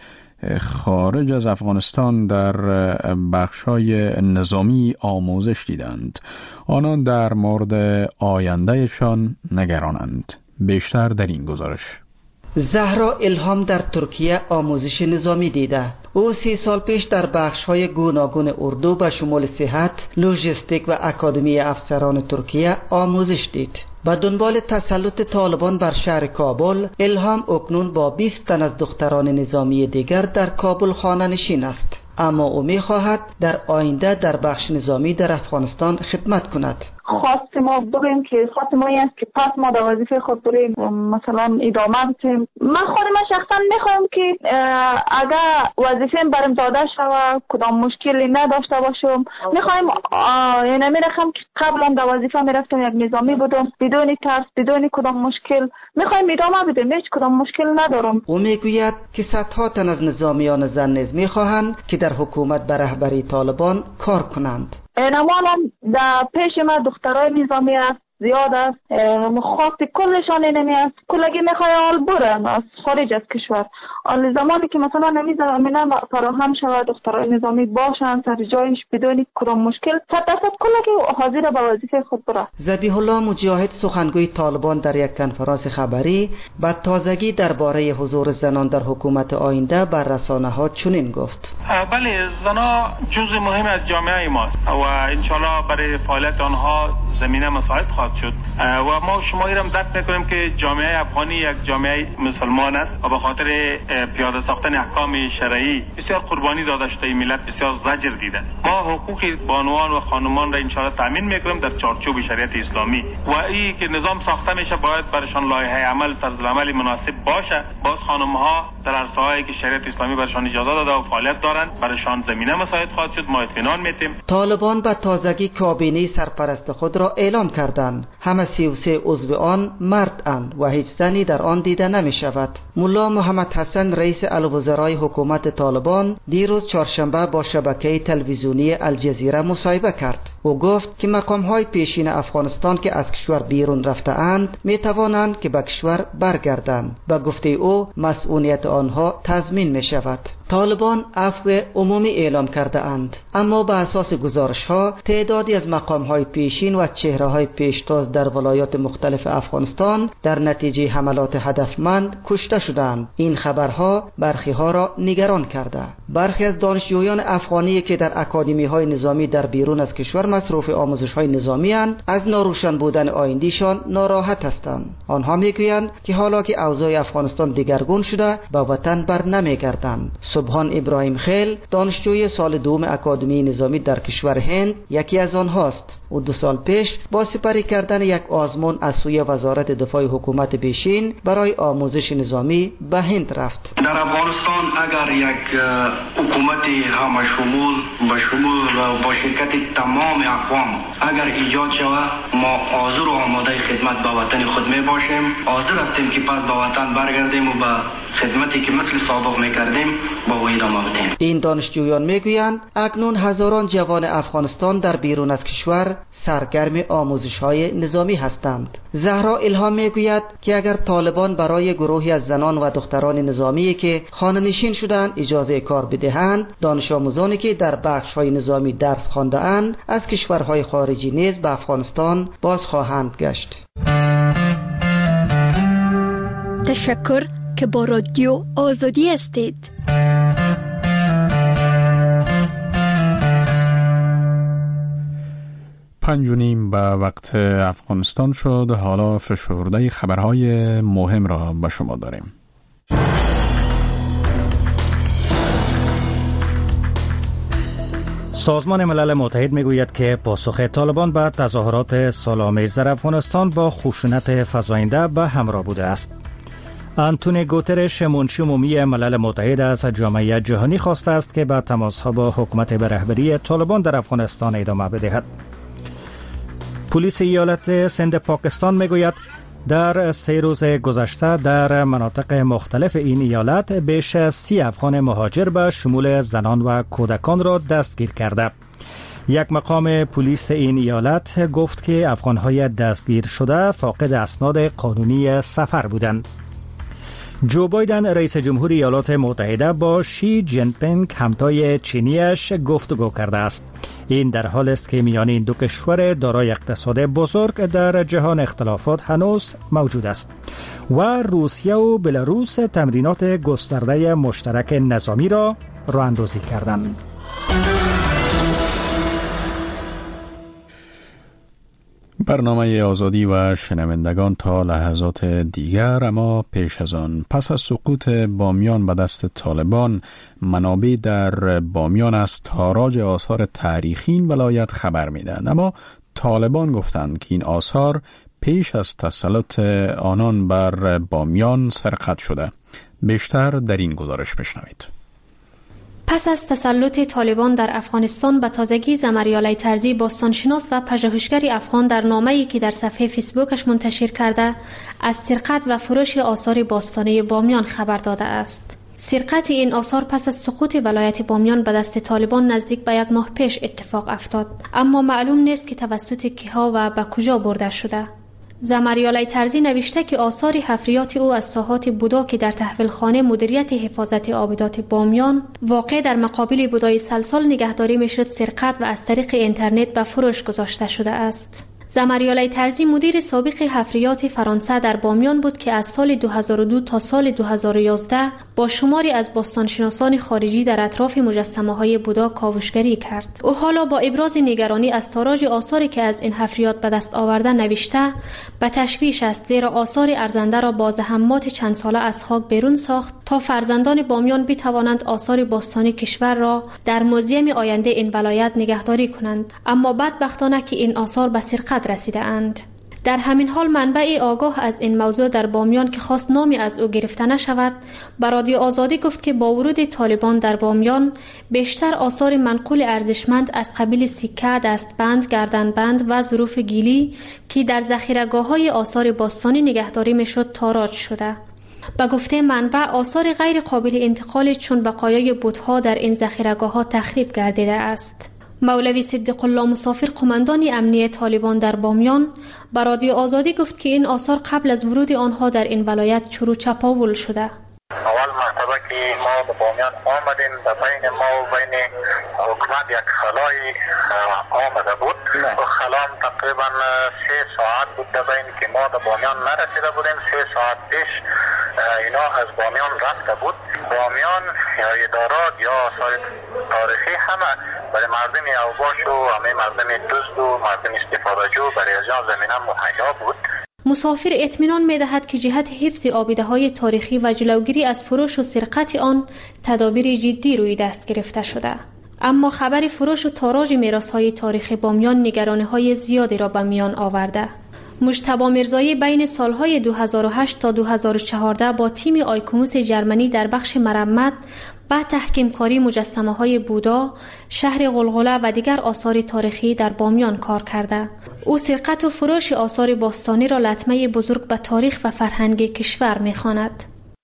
خارج از افغانستان در بخش‌های نظامی آموزش دیدند. آنان در مورد آیندهشان نگرانند. بیشتر در این گزارش. زهرا الهام در ترکیه آموزش نظامی دیده. او سی سال پیش در بخش‌های گوناگون اردو به شمول صحت، لوژیستیک و اکادمی افسران ترکیه آموزش دید. با دنبال تسلط طالبان بر شهر کابل، الهام اکنون با بیست تن از دختران نظامی دیگر در کابل خانه نشین است. اما او می خواهد در آینده در بخش نظامی در افغانستان خدمت کند. خواست ما بگیم که خواست ما است که پس ما در وظیفه خود بریم مثلا ادامه بدیم. من خود من شخصا میخوام که اگر وظیفه برم داده شود کدام مشکلی نداشته باشم. میخوایم یعنی میرخم که قبلا در وظیفه میرفتم یک نظامی بودم بدون ترس بدون کدام مشکل. میخوایم ادامه بدیم، هیچ کدام مشکل ندارم. او میگوید که صدها تن از نظامیان زن نیز میخواهند که در حکومت به رهبری طالبان کار کنند. نمالا در پیش ما دخترای نظامی است زیاد است، خواست کلشان اینمی است کلگی میخواه آل برن از خارج از کشور. آل زمانی که مثلا نمی زمینه فراهم شود دخترای نظامی باشند سر جایش بدون کدام مشکل صد درصد کلگی حاضر به وظیفه خود بره. ذبیح الله مجاهد سخنگوی طالبان در یک کنفرانس خبری با تازگی درباره حضور زنان در حکومت آینده بر رسانه ها چنین گفت: بله، زنان جزء مهم از جامعه ماست و انشالله برای فعالیت آنها زمینه مساعد خواهد شد و ما شما ایرم درک میکنیم که جامعه افغانی یک جامعه مسلمان است و به خاطر پیاده ساختن احکام شرعی بسیار قربانی داده شده. ملت بسیار زجر دیده. ما حقوق بانوان و خانمان را انشاءالله تامین میکنیم در چارچوب شریعت اسلامی و این که نظام ساخته میشه باید برشان لایحه عمل طرز عمل مناسب باشه. باز خانم ها در عرصه‌هایی که شریعت اسلامی برشان اجازه داده و فعالیت دارند برشان زمینه مساعد خواهد شد. ما اطمینان میتیم. طالبان به تازگی کابینه سرپرست خود را اعلام کردند. همه سی و سه عضو آن مرد اند و هیچ زنی در آن دیده نمی شود. ملا محمد حسن رئیس الوزرای حکومت طالبان دیروز چهارشنبه با شبکه تلویزیونی الجزیره مصاحبه کرد. او گفت که مقام‌های پیشین افغانستان که از کشور بیرون رفته اند می توانند که به کشور برگردند. به گفته او مسئولیت آنها تضمین می شود. طالبان عفو عمومی اعلام کرده اند، اما به اساس گزارش ها تعدادی از مقام‌های پیشین و چهره‌های پیشتاز در ولایات مختلف افغانستان در نتیجه حملات هدفمند کشته شدند. این خبرها برخی ها را نگران کرده. برخی از دانشجویان افغانی که در اکادمی‌های نظامی در بیرون از کشور مصروف آموزش‌های نظامی اند از ناروشن بودن آینده‌شان ناراحت هستند. آنها میگویند که حالا که اوضاع افغانستان دگرگون شده به وطن بر نمیگردند. سبحان ابراهیم خیل دانشجوی سال دوم اکادمی نظامی در کشور هند یکی از آنهاست. او دو سال پیش با سپری کردن یک آزمون از سوی وزارت دفاع حکومت پیشین برای آموزش نظامی به هند رفت. در افغانستان اگر یک حکومت همه شمول با شمول و با شرکت تمام اقوام اگر ایجاد شود ما حاضر و آماده خدمت به وطن خود می باشیم. حاضر هستیم که پس به وطن برگردیم و به خدمتی که مثل سابق میکردیم با او ادامه بدیم. این دانشجویان میگویند اکنون هزاران جوان افغانستان در بیرون از کشور سرگرم آموزش‌های نظامی هستند. زهرا الهام میگوید که اگر طالبان برای گروهی از زنان و دختران نظامی که خانه‌نشین شدند اجازه کار بدهند، دانش آموزانی که در بخش‌های نظامی درس خوانده‌اند از کشورهای خارجی نیز به افغانستان باز خواهند گشت. تشکر که با رادیو آزادی هستید. پنج و نیم به وقت افغانستان شد. حالا فشرده خبرهای مهم را به شما داریم. سازمان ملل متحد میگوید که پاسخ طالبان به تظاهرات سال‌آمیز در افغانستان با خشونت فزاینده به همراه بوده است. آنتونیو گوترش منشی عمومی ملل متحد از جامعه جهانی خواسته است که به تماس‌ها با حکومت به رهبری طالبان در افغانستان ادامه بدهد. پلیس ایالت سند پاکستان میگوید در سه روز گذشته در مناطق مختلف این ایالت بیش از سی افغان مهاجر به شمول زنان و کودکان را دستگیر کرده. یک مقام پلیس این ایالت گفت که افغان‌های دستگیر شده فاقد اسناد قانونی سفر بودند. جو بایدن رئیس جمهور ایالات متحده با شی جین پینگ همتای چینیش گفتگو کرده است. این در حال است که میان این دو کشور دارای اقتصاد بزرگ در جهان اختلافات هنوز موجود است و روسیه و بلاروس تمرینات گسترده مشترک نظامی را راه اندازی کردند. برنامه آزادی و شنوندگان تا لحظات دیگر. اما پیش از آن، پس از سقوط بامیان به دست طالبان، منابع در بامیان از تاراج آثار تاریخی این ولایت خبر میدهند. اما طالبان گفتند که این آثار پیش از تسلط آنان بر بامیان سرقت شده. بیشتر در این گزارش بشنوید. پس از تسلط طالبان در افغانستان به تازگی زمریالای ترزی باستانشناس و پژوهشگر افغان در نامه‌ای که در صفحه فیسبوکش منتشر کرده از سرقت و فروش آثار باستانی بامیان خبر داده است. سرقت این آثار پس از سقوط ولایت بامیان به دست طالبان نزدیک به یک ماه پیش اتفاق افتاد، اما معلوم نیست که توسط کیها و به کجا برده شده. زمریالای ترزی نوشته که آثار حفریات او از ساحات بودا که در تحویلخانه مدیریت حفاظت آبدات بامیان واقع در مقابل بودای سلسال نگهداری میشد سرقت و از طریق اینترنت به فروش گذاشته شده است. زمریالای ترزی مدیر سابق حفریات فرانسه در بامیان بود که از سال دو هزار و دو تا سال دو هزار و یازده با شماری از باستانشناسان خارجی در اطراف مجسمه های بودا کاوشگری کرد. او حالا با ابراز نگرانی از تاراج آثاری که از این حفریات به دست آورده نوشته به تشویش است، زیرا آثار ارزنده را با زحمات چند ساله از خاک بیرون ساخت تا فرزندان بامیان بتوانند آثار باستانی کشور را در موزیم آینده این ولایت نگهداری کنند. اما بدبختانه که این آثار به سرقت رسیده اند. در همین حال منبع آگاه از این موضوع در بامیان که خواست نامی از او گرفته نشود به رادیو آزادی گفت که با ورود طالبان در بامیان بیشتر آثار منقول ارزشمند از قبیل سکه، دستبند، گردنبند و ظروف گیلی که در ذخیره‌گاه‌های آثار باستانی نگهداری میشد تاراج شده. به گفته منبع آثار غیر قابل انتقال چون بقایای بت‌ها در این ذخیره‌گاه‌ها تخریب گردیده است. مولوی صدیق الله مسافر قماندان امنیه طالبان در بامیان به رادیو آزادی گفت که این آثار قبل از ورود آنها در این ولایت چرو چپاول شده. اول مرتبه که ما به بامیان آمدیم در بین ما و بین حکومت یک خلای آمده بود و خلام تقریبا سه ساعت بود در بین که ما در بامیان نرسیده بودیم. سه ساعت پیش اینا از بامیان رفته بود. بامیان یا ادارات یا آثار تاریخی همه برای مردم اوباش و همه مردم دزد و مردم استفاده جو برای از آن زمینه مهیا بود. مسافر اطمینان می‌دهد که جهت حفظ آبده‌های تاریخی و جلوگیری از فروش و سرقت آن تدابیر جدی روی دست گرفته شده. اما خبر فروش و تاراج میراث‌های تاریخی بامیان نگرانی‌های زیادی را به میان آورده. مجتبی میرزایی بین سالهای دو هزار و هشت تا دو هزار و چهارده با تیم آیکوموس جرمنی در بخش مرمت و تحکیم کاری مجسمه های بودا، شهر غلغله و دیگر آثار تاریخی در بامیان کار کرده. او سرقت و فروش آثار باستانی را لطمه بزرگ به تاریخ و فرهنگ کشور می‌خواند.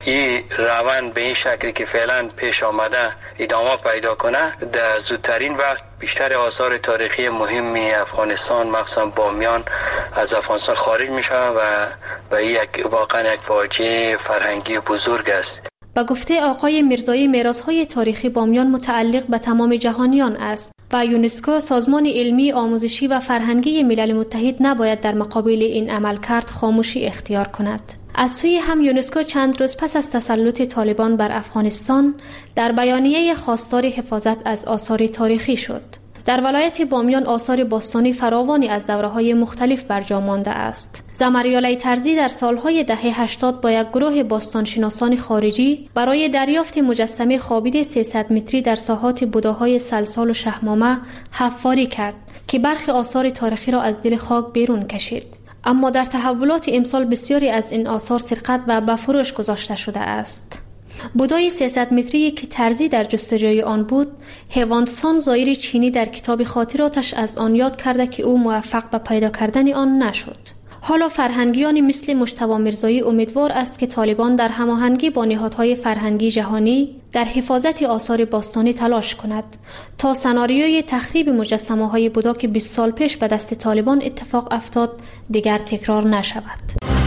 این روند به این شکلی که فعلا پیش آمده ادامه پیدا کنه، در زودترین وقت بیشتر آثار تاریخی مهمی افغانستان مخصوصا بامیان از افغانستان خارج میشه و و یک واقعا یک فاجعه فرهنگی بزرگ است. به گفته آقای میرزایی، میراث‌های تاریخی بامیان متعلق به تمام جهانیان است و یونسکو، سازمان علمی، آموزشی و فرهنگی ملل متحد، نباید در مقابل این عملکرد خاموشی اختیار کند. از سوی هم یونسکو چند روز پس از تسلط طالبان بر افغانستان در بیانیه خواستار حفاظت از آثار تاریخی شد. در ولایت بامیان آثار باستانی فراوانی از دوره‌های مختلف برجا مانده است. زمریالای ترزی در سالهای دهه هشتاد با یک گروه باستانشناسان خارجی برای دریافت مجسمه خوابیده سیصد متری در ساحات بوداهای سلسال و شهمامه حفاری کرد که برخی آثار تاریخی را از دل خاک بیرون کشید. اما در تحولات امسال بسیاری از این آثار سرقت و به فروش گذاشته شده است. بودای سیصد متری که ترزی در جستجوی آن بود، هوانسان زایر چینی در کتاب خاطراتش از آن یاد کرده که او موفق به پیدا کردن آن نشد. حالا فرهنگیانی مثل مجتبی میرزایی امیدوار است که طالبان در هماهنگی با نهادهای فرهنگی جهانی در حفاظت آثار باستانی تلاش کند تا سناریوی تخریب مجسمه‌های بودا که بیست سال پیش به دست طالبان اتفاق افتاد دیگر تکرار نشود.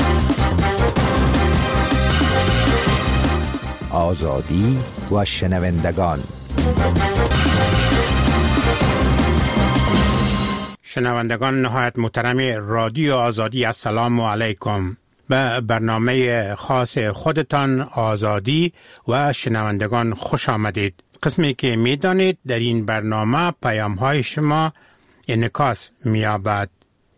آزادی و شنوندگان. شنوندگان نهایت محترم رادیو آزادی، السلام علیکم. به برنامه خاص خودتان آزادی و شنوندگان خوش آمدید. قسمی که می دانید در این برنامه پیام های شما انعکاس می یابد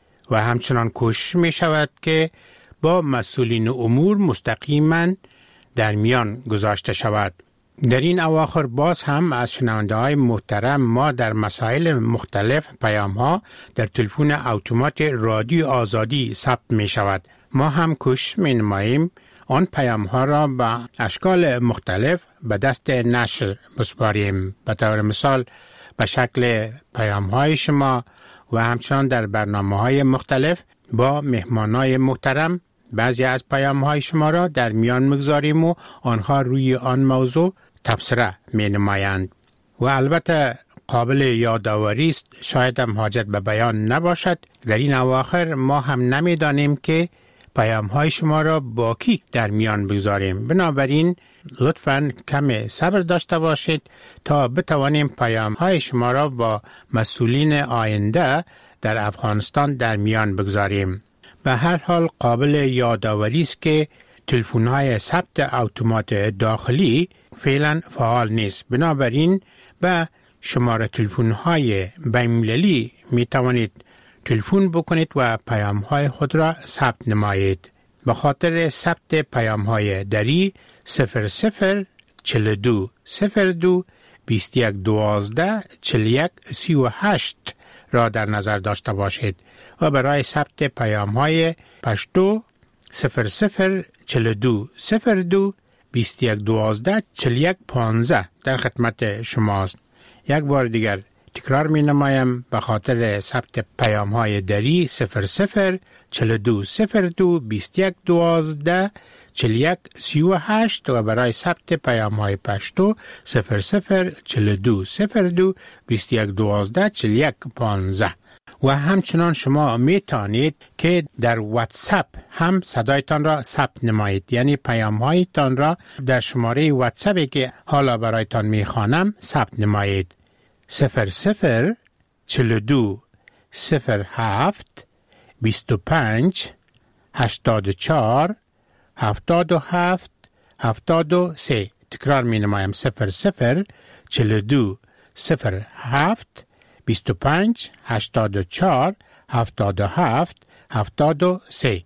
و همچنان کوشش می شود که با مسئولین امور مستقیما در میان گذاشته شود. در این اواخر باز هم از شنونده های محترم ما در مسائل مختلف پیام ها در تلفن اتومات رادیو آزادی ثبت می شود. ما هم کوشش می نماییم آن پیام ها را به اشکال مختلف به دست نشر بسپاریم. به طور مثال به شکل پیام های شما و همچنان در برنامه های مختلف با مهمان های محترم بعضی از پیام های شما را در میان مگذاریم و آنها روی آن موضوع تبصره می نمایند. و البته قابل یادآوری است، شاید هم حاجت به بیان نباشد، در این اواخر ما هم نمی دانیم که پیام های شما را با کی در میان بگذاریم. بنابراین لطفاً کم صبر داشته باشید تا بتوانیم پیام های شما را با مسئولین آینده در افغانستان در میان بگذاریم. به هر حال قابل یادآوری است که تلفن‌های ثبت اتومات داخلی فعلا فعال نیست. بنابراین به شماره تلفن‌های بین‌المللی می توانید تلفن بکنید و پیام‌های خود را ثبت نمایید. به خاطر ثبت پیام‌های دری صفر صفر چهل و دو صفر دو بیست و یک دوازده چهل و یک سی و هشت را در نظر داشته باشید و برای ثبت پیام‌های پشتو صفر صفر چهل و دو صفر دو بیست و یک دوازده چهل و یک پانزده در خدمت شماست. یک بار دیگر تکرار می نمایم. به خاطر ثبت پیام های دری صفر صفر چهل و دو صفر دو بیست و یک دوازده چهل و یک سی و هشت و برای ثبت پیام های پشتو صفر صفر چهل و دو صفر دو بیست و یک دوازده چهل و یک پانزده. و همچنان شما می توانید که در واتساپ هم صدایتان را ثبت نمایید، یعنی پیام هایتان را در شماره واتساپی که حالا برایتان می خوانم ثبت نمایید. صفر صفر چهل و دو صفر هفت بیست و پنج هشتاد و چهار هفتاد و هفت هفتاد و سه. تکرار می نمایم. صفر صفر چهل و دو صفر هفت بیست و پنج هشتاد و چهار هفتاد و هفت هفتاد و سه.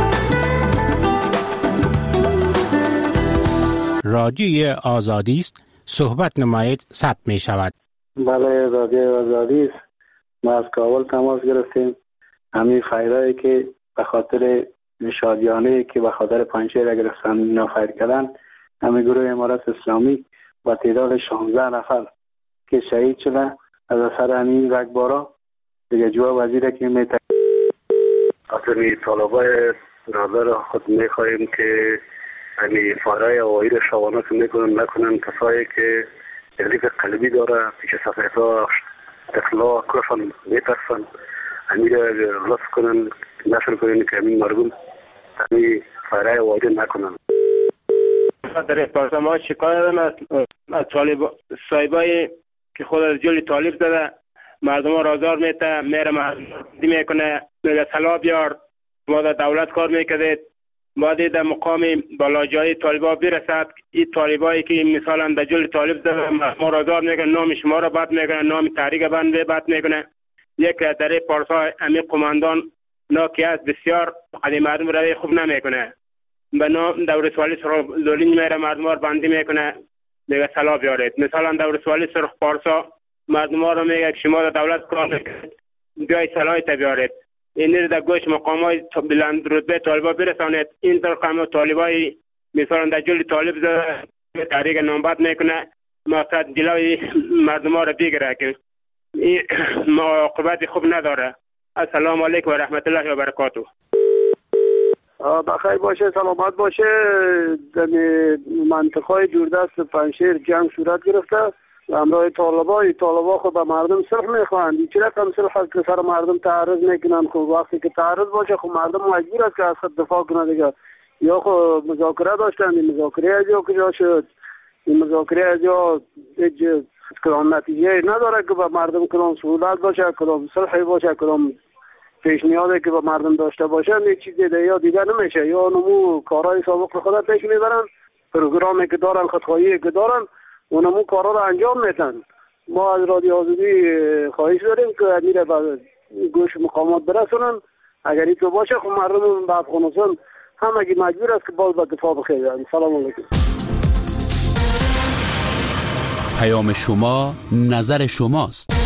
رادیوی آزادی است. صحبت نمایید ثبت می شود. بله، رادیو آزادی است. ما از کابل تماس گرفتیم. همین خیرایی که به خاطر شادیانه که به خاطر پنجشیر گرفتن نافیر کردن، همین گروه امارت اسلامی با تعداد شانزده نفر که شهید شده از اثر همین رگبارا دیگه جواب وزیره که می خاطر طالبای برادر خود می خواهیم که یعنی فارای هوایی را شبانه میکنن نکنن. کسایی که تکلیف قلبی داره پیش سفیدها اطلاع کفن میترسن همین را رفع کنن، نشر کنن که همین مردم همین فارای هوایی نکنن. در پارسا ما شکایت دارم از طالب صاحبای که خود از جلی طالب زده مردم ها رازار میته میره مردم میکنه میگه سلا بیار ما در دولت کار میکردید ما در مقام بالاجای طالبا برسد این طالبایی که مثلا در جلی طالب زده ما رازار میکنه نام شما را بد میکنه نام تحریک بند بد میکنه یک در پارسا امی قماندان ناکی است بسیار قدیم مردم روی خوب نمیکنه به نام دور سوالی سرخ لولین میره مردم ها رو بندی میکنه میگه سلا بیارید. مثلا دور سوالی سرخ پارسا مردم ها رو میگه که شما در دولت کار میکنید بیای سلای تا بیارید. این رو در گوش مقام های بلند رتبه طالبا برسانید. این طور قام طالبای مثلا در جلی طالب زده تحریک نامبد میکنه مقصد جلوی مردم ها رو بگیره که این عاقبت خوب نداره. السلام علیکم و رحمت الله و برکاته. بخیر باشه، سلامت باشه. در منطقه دوردست پنشیر جنگ صورت گرفته همراه طالبا. طالبا خود به مردم صلح میخواهند. چه رقم صلح هست که سر مردم تعرض میکنن؟ خب وقتی که تعرض باشه خب مردم مجبور است که از خود دفاع کنه دیگه. یا خب مذاکره داشتن، این مذاکره از جا کجا شد؟ این مذاکره از جا کدام نتیجه نداره که به مردم کدام سهولت باشه، کدام صلحی باشه، کدام پیشنهادی که به مردم داشته باشن یک چیز دیگه یا دیگه نمیشه. یا نمو کارهای سابق خود پیش میبرن، پروگرامی که دارن، خطایی که دارن و نمو کارها رو انجام میدن. ما از رادیو آزادی خواهش داریم که میره به گوش مقامات برسونن. اگر این تو باشه خب مردم به افغانستان همگی مجبور است که باز به دفاع بخیرن. سلام علیکم. پیام شما نظر شماست.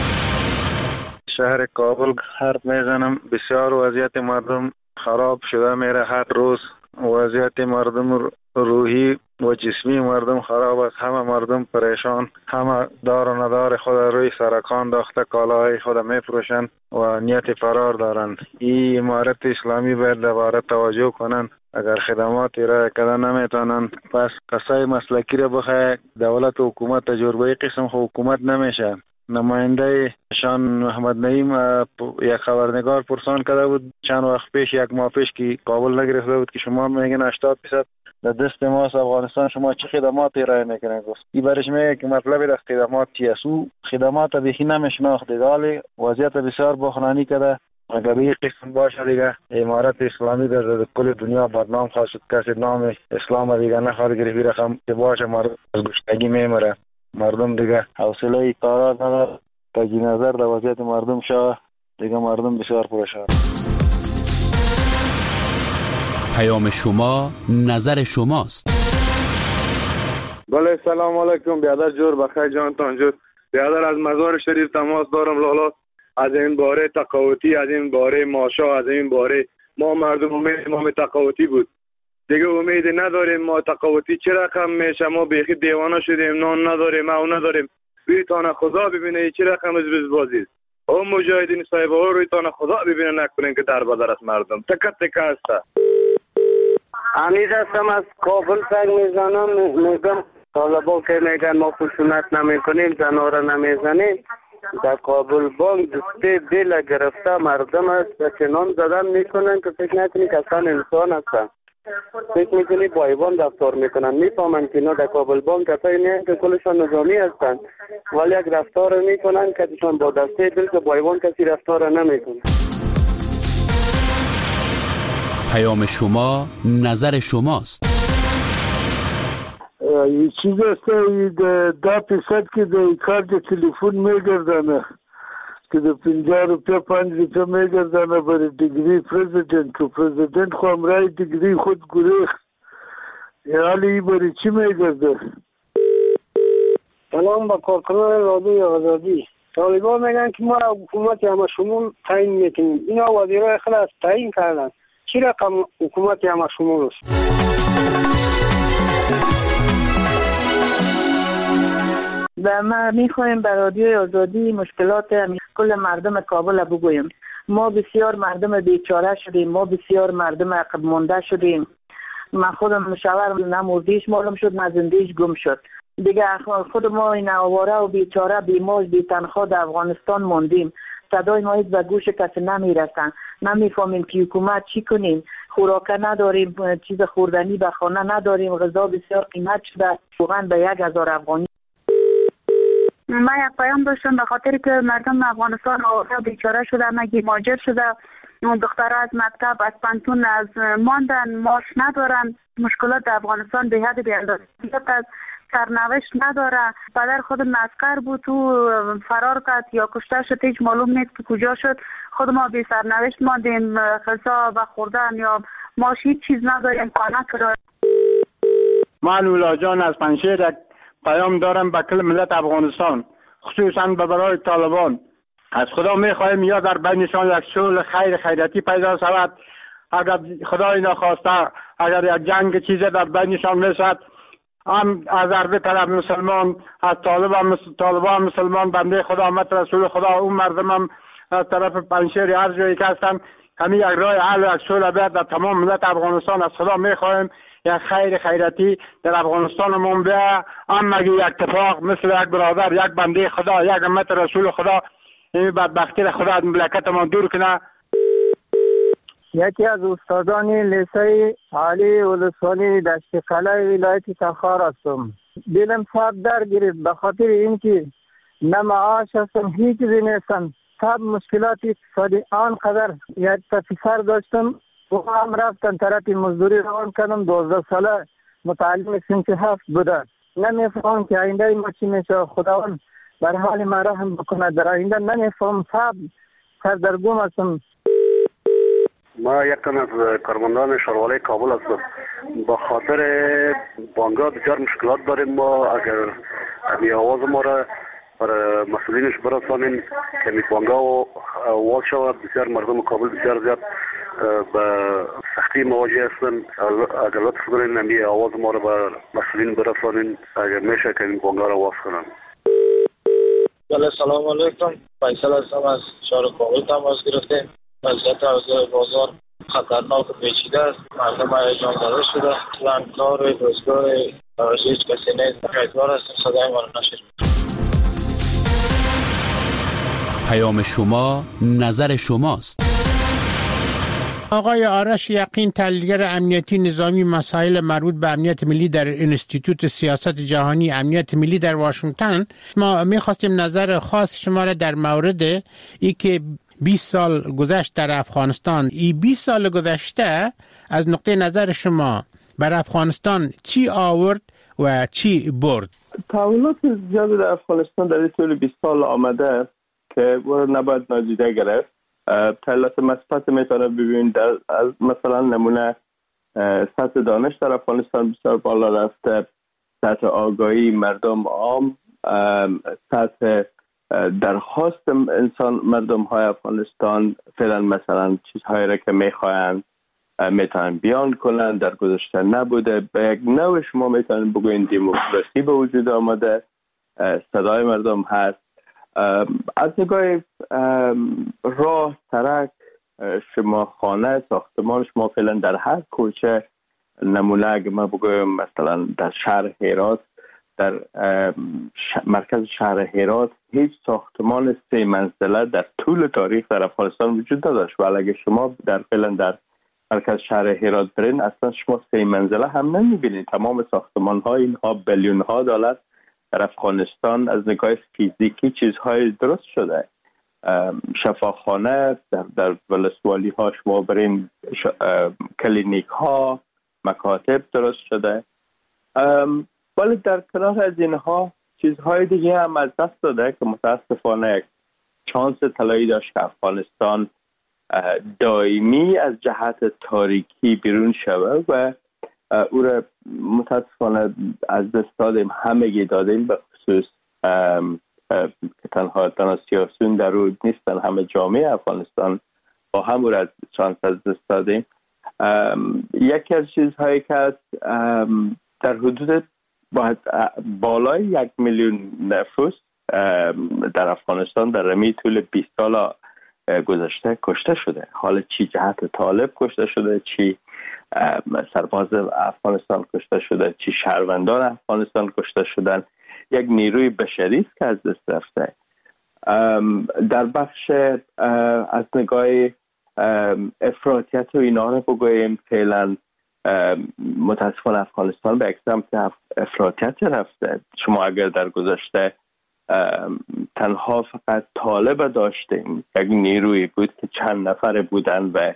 شهر کابل حرف میزنم. بسیار وضعیت مردم خراب شده میره. هر روز وضعیت مردم روحی و جسمی مردم خراب است. همه مردم پریشان، همه دار و ندار خود روی سرکان داخته کالاهای خود میفروشند و نیت فرار دارند. این امارت اسلامی باید دوباره توجه کنند. اگر خدمات ارائه کردن نمیتونند پس کسای مسلکی را بخواه دولت و حکومت تجربه قسم حکومت نمیشه. نماینده شان محمد نعیم یک خبرنگار پرسان کرده بود چند وقت پیش، یک ماه پیش که کابل نگرفته بود که شما میگن هشتاد درصد در دست ماست افغانستان، شما چه خدمات ارائه میکنید؟ گفت این برش میگه که مطلب در خدمات چیه؟ او خدمات بیخی نمیشناخته، ولی وضعیت بسیار بحرانی کرده. اگر این قسم باشه دیگه امارت اسلامی در کل دنیا بدنام خواهد شد. کسی نام اسلام دیگه نخواهد گرفت. رقم که باشه مردم از گشتگی میمره. مردم دیگه حوصله کارا نداره. تجدید نظر در وضعیت مردم شد دیگه مردم بسیار پریشان. پیام شما نظر شماست. بله سلام علیکم. بیادر جور بخیر جانتان جور. بیادر از مزار شریف تماس دارم لالا. از این باره تقاوتی، از این باره ماشا، از این باره ما مردم امید ما تقاوتی بود دیگه امید نداریم. ما تقاوتی چه رقم میشه؟ ما بیخی دیوانه شدیم، نان نداریم، او نداریم. روی تانه خدا ببینه چه رقم از بزبازید. او مجاهدین صاحب ها روی تانه خدا ببینه نکنین که در بدر است مردم تکت تکه است. امید هستم از کابل سنگ میزنم. میگم طالبا که میگن ما خشونت نمی کنیم، زناره نمیزنیم. در کابل بانک دسته دل گرفته مردم است و چنان زدن میکنن که فکر نکنی که اصلا انسان هستن. فکر میکنی با حیوان رفتار میکنن. میفهمن که اینا در کابل بانک کسایی نیست که کلشان نظامی هستن، ولی یک رفتار میکنن که ایشان با دسته دل که با حیوان کسی رفتار نمیکنه. پیام شما نظر شماست. یه چیز است ده پیصد که در کارت تلفن میگردنه که در پنجاه روپیه پنج روپیه میگردنه برای دیگری پرزیدنت که پرزیدنت خو امرای دیگری خود گریخت. حالی ای برای چی میگرده؟ سلام با کارکنان رادیو آزادی. طالبان میگن که ما حکومت همه شمول تعیین میکنیم. اینا وزیرای خلاص تعیین کردن. چی رقم حکومت همه شمول است؟ و ما میخوایم به رادیوی آزادی مشکلات کل مردم کابل بگویم. ما بسیار مردم بیچاره شدیم، ما بسیار مردم عقب مانده شدیم. من خودم مشاور نموردیش معلوم شد، نه زندگیش گم شد. دیگه خود ما این آواره و بیچاره بیموج بی تنخواه در افغانستان موندیم. صدای ما به گوش کسی نمیرسن، نمیفهمیم که حکومت چی کنیم. خوراک نداریم، چیز خوردنی به خانه نداریم، غذا بسیار قیمت شده، واقعا به یک هزار افغانی. من یک پیام داشتم به خاطر که مردم افغانستان آواره بیچاره شده، مگی مهاجر شده، دخترها از مکتب از پانتون از ماندن، معاش ندارن. مشکلات در افغانستان به حد بی اندازه است. سرنوشت نداره. پدر خود مسکر بود، تو فرار کرد یا کشته شد، هیچ معلوم نیست که کجا شد. خود ما بی سرنوشت ماندیم، غذا و خوردن یا معاش هیچ چیز نداریم، خانه کرایه. من اولا جان از پنجشیر یک پیام دارم به کل ملت افغانستان، خصوصا به برای طالبان. از خدا میخواهیم یا در بینشان یک صلح خیر خیرتی پیدا شود. اگر خدای نخواسته اگر یک جنگ چیزی در بینشان میشد، هم از عربی طرف مسلمان، از طالبان طالبان مسلمان، بنده خدا امت رسول خدا، اون مردم هم از طرف پنجشیر هر جایی که هستن، همین یک راه حل و یک صلح بیاد در تمام ملت افغانستان. از خدا میخواهیم یک خیر خیرتی در افغانستانمون بیا، هم مگه یک اتفاق مثل یک برادر، یک بنده خدا، یک امت رسول خدا این بدبختی را خدا از مملکتمان دور کنه. یکی از استادان لیسه عالی ولسوالی دشت قلعه ولایت تخار هستم. دلم سب در گرفت به خاطر اینکه نه معاش هستم، هیچ چیزی نیستم. سب مشکلات اقتصادی آنقدر. یک پسر داشتم و هم رفتن طرف مزدوری روان کردم، دوازده ساله متعلم سنف هفت بوده. نمیفهم که آینده ما چی میشه. خداوند بر حال ما رحم بکنه. در آینده نمیفهم، سب سردرگم هستم. ما یک تن از کارمندان شارواله کابل هستم. با خاطر بانگا بسیار مشکلات داریم. ما اگر امی آواز ما را برای مسئولینش برسانیم که می بانگا و وال شود، بسیار مردم کابل بسیار زیاد به سختی مواجه هستن. اگر لطف کنین امی آواز ما را به مسئولین برسانین، اگر میشه که این بانگا را واس کنن. سلام علیکم. فیصل هستم از شهر کابل تماس گرفتیم. وضعیت اوضاع بازار خطرناک و پیچیده است. مردم هیجان زده شده. اصلا کار روزگار هیچ کسی نیست. امیدوار هستیم صدای ما را نشر. پیام شما نظر شماست. آقای آرش یقین، تحلیلگر امنیتی نظامی مسائل مربوط به امنیت ملی در انستیتوت سیاست جهانی امنیت ملی در واشنگتن، ما می‌خواستیم نظر خاص شما را در مورد ای که بیست سال گذشت در افغانستان. ای بیست سال گذشته از نقطه نظر شما بر افغانستان چی آورد و چی برد؟ تحولات زیاد در افغانستان در طول بیست سال آمده که او نباید نادیده گرفت. تحولات مثبت میتونه ببینید. از مثلا نمونه سطح دانش در افغانستان بسیار بالا رفته، سطح آگاهی مردم عام، سطح درخواست انسان مردم های افغانستان فعلا مثلا چیزهایی را که میخواهند میتونن بیان کنن در گذشته نبوده. به یک نوع شما میتونن بگوین دموکراسی به وجود آمده، صدای مردم هست. از نگاه راه، سرک، شما خانه، ساختمان، شما فعلا در هر کوچه، نمونه اگه ما بگویم مثلا در شهر هرات، در مرکز شهر هرات هیچ ساختمان سه منزله در طول تاریخ در افغانستان وجود نداشت. ولی اگه شما در فعلا در مرکز شهر هرات برین، اصلا شما سه منزله هم نمیبینید. تمام ساختمان ها اینها بیلیون ها دلار در افغانستان از نگاه فیزیکی چیزهای درست شده. شفاخانه در در ولسوالی ها شما برین، کلینیک ها، مکاتب درست شده. ولی در کنار از اینها چیزهای دیگه هم از دست داده که متاسفانه یک چانس طلایی داشت که افغانستان دائمی از جهت تاریکی بیرون شود و او را متاسفانه از دست دادیم. همگی دادیم، به خصوص که تنها تنها سیاسیون در روی نیستن، همه جامعه افغانستان با هم او را چانس از دست دادیم. یکی از چیزهایی که هست در حدود بالای یک میلیون نفوس در افغانستان در رمی طول بیست سال گذشته کشته شده. حالا چی جهت طالب کشته شده، چی سرباز افغانستان کشته شده، چی شهروندان افغانستان کشته شدن، یک نیروی بشری است که از دست رفته. در بخش از نگاه افراطیت و اینا رو بگوییم، فعلا متاسفانه افغانستان به اکسمت افراطیت رفته. شما اگر در گذشته تنها فقط طالب داشتیم، یک نیروی بود که چند نفر بودن و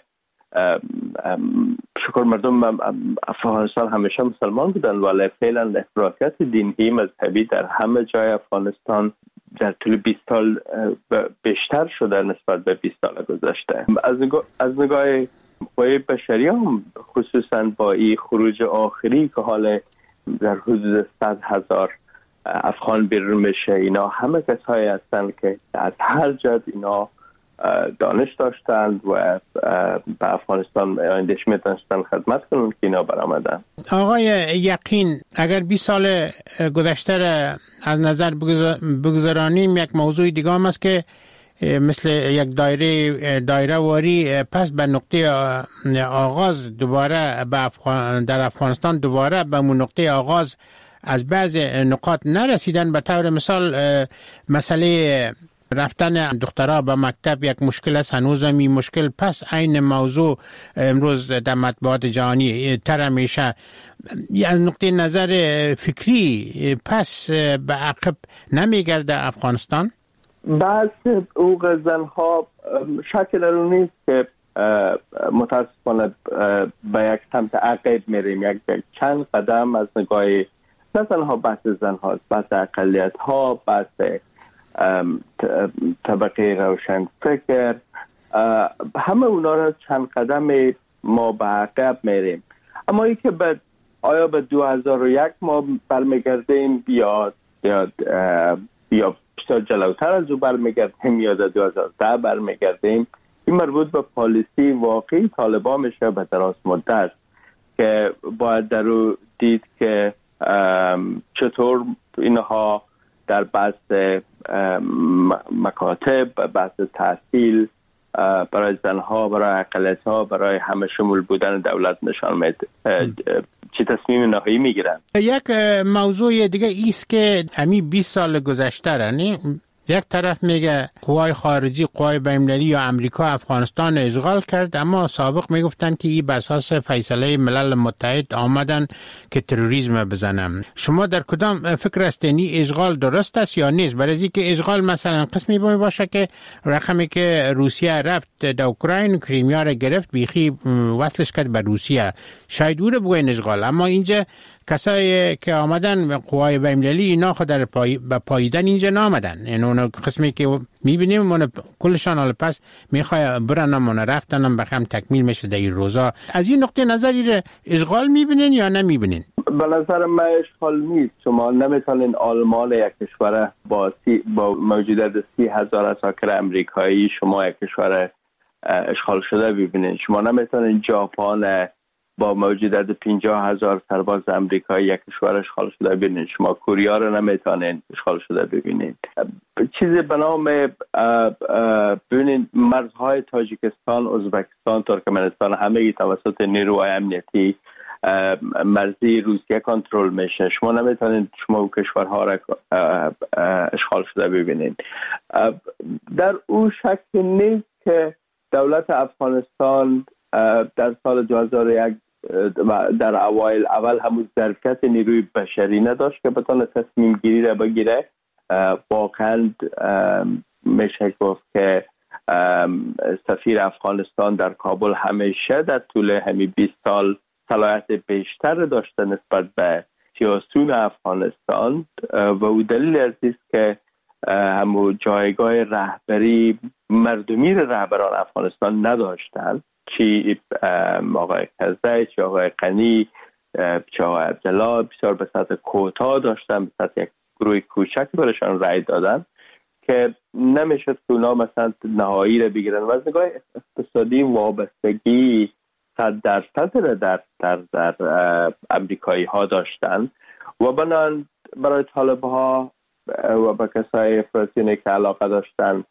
شکر مردم افغانستان همیشه مسلمان بودن، ولی فعلا افراطیت دینی مذهبی در همه جای افغانستان در طول بیست سال بیشتر شده نسبت به بیست سال گذشته. از نگاه از نگاه قوای بشری هم خصوصا با این خروج آخری که حالا در حدود صد هزار افغان بیرون میشه، اینا همه کسایی هستند که از هر جد اینا دانش داشتند و به افغانستان آیندهش میتونستن خدمت کنند که اینا برآمدن. آقای یقین، اگر بیست سال گذشته از نظر بگذرانیم، یک موضوع دیگه هم است که مثل یک دایره دایره واری پس به نقطه آغاز دوباره به افغان در افغانستان دوباره به اون نقطه آغاز از بعض نقاط نرسیدن. به طور مثال مسئله رفتن دخترها به مکتب یک مشکل است، هنوز هم این مشکل پس عین موضوع امروز در مطبوعات جهانی تر میشه. از نقطه نظر فکری پس به عقب نمیگرده افغانستان؟ بعض حقوق زنها شکل رو نیست که متاسفانه به یک سمت عقب میریم. یک چند قدم از نگاه نه تنها بحث زنها، بحث اقلیت ها، بحث طبقه روشن فکر، همه اونا را چند قدم ما به عقب میریم. اما ای که به آیا به دو هزار و یک ما برمیگردیم یا یا یا بیشتر جلوتر از او برمیگردیم یا در دو هزار و ده برمیگردیم، این مربوط به پالیسی واقعی طالبان میشه به دراز مدت که باید در او دید که چطور اینها در بحث مکاتب، بحث تحصیل برای زنها، برای اقلیت‌ها، برای همه شمول بودن دولت نشان میده چه تصمیم نهایی میگیرن. یک موضوع دیگه ایست که همین بیست سال گذشته رانی یک طرف میگه قوای خارجی، قوای بین‌المللی یا امریکا افغانستان اشغال کرد، اما سابق میگفتن که این بر اساس فیصله ملل متحد آمدن که تروریسم بزنن. شما در کدام فکر هستین اشغال درست است یا نیست؟ برای اینکه اشغال مثلا قسمی باشه که رقمی که روسیه رفت در اوکراین کریمیا را گرفت بیخی وصلش کرد به روسیه، شاید او رو بگوین اشغال، اما اینجا کسایی که آمدن قوای بین‌المللی اینا خود در پای به پاییدن اینجا نامدن. این اون قسمی که میبینیم من کلشان حالا پس میخوای برن من رفتنم بخم تکمیل میشه در این روزا. از این نقطه نظری اشغال میبینین یا نمیبینین؟ به نظر من اشغال نیست. شما نمیتونین آلمان یک کشور با سی با موجودیت سی هزار عساکر امریکایی شما یک کشور اشغال شده ببینین. شما نمیتونین ژاپن با موجودیت پنجاه هزار سرباز امریکایی یک کشور اشغال شده ببینید. شما کوریا رو نمیتونین اشغال شده ببینید. چیزی به نام ببینید مرزهای تاجیکستان، ازبکستان، ترکمنستان همه توسط نیروهای امنیتی مرزی روسیه کنترل میشه. شما نمیتونید شما اون کشورها را اشغال شده ببینید. در او شک نیست که دولت افغانستان در سال دو هزار و یک در اوایل اول همون ظرفیت نیروی بشری نداشت که بتونه تصمیم گیری را بگیره. واقعا میشه گفت که سفیر افغانستان در کابل همیشه در طول همین بیست سال صلاحیت بیشتر داشته نسبت به سیاسیون افغانستان و او دلیل است که همون جایگاه رهبری مردمی رهبران افغانستان نداشتند، چی آقای کزده، چی آقای قنی، چی آقای عبدالله بسیار به سطح کوتا داشتن، به سطح یک گروه کوچک برشان رای دادن که نمیشد که اونا مثلا نهایی را بگیرن و از نگاه اقتصادی وابستگی صد درصد را در, در, در امریکایی ها داشتن و بنان برای طالب ها و به کسای افراطیونی که علاقه داشتن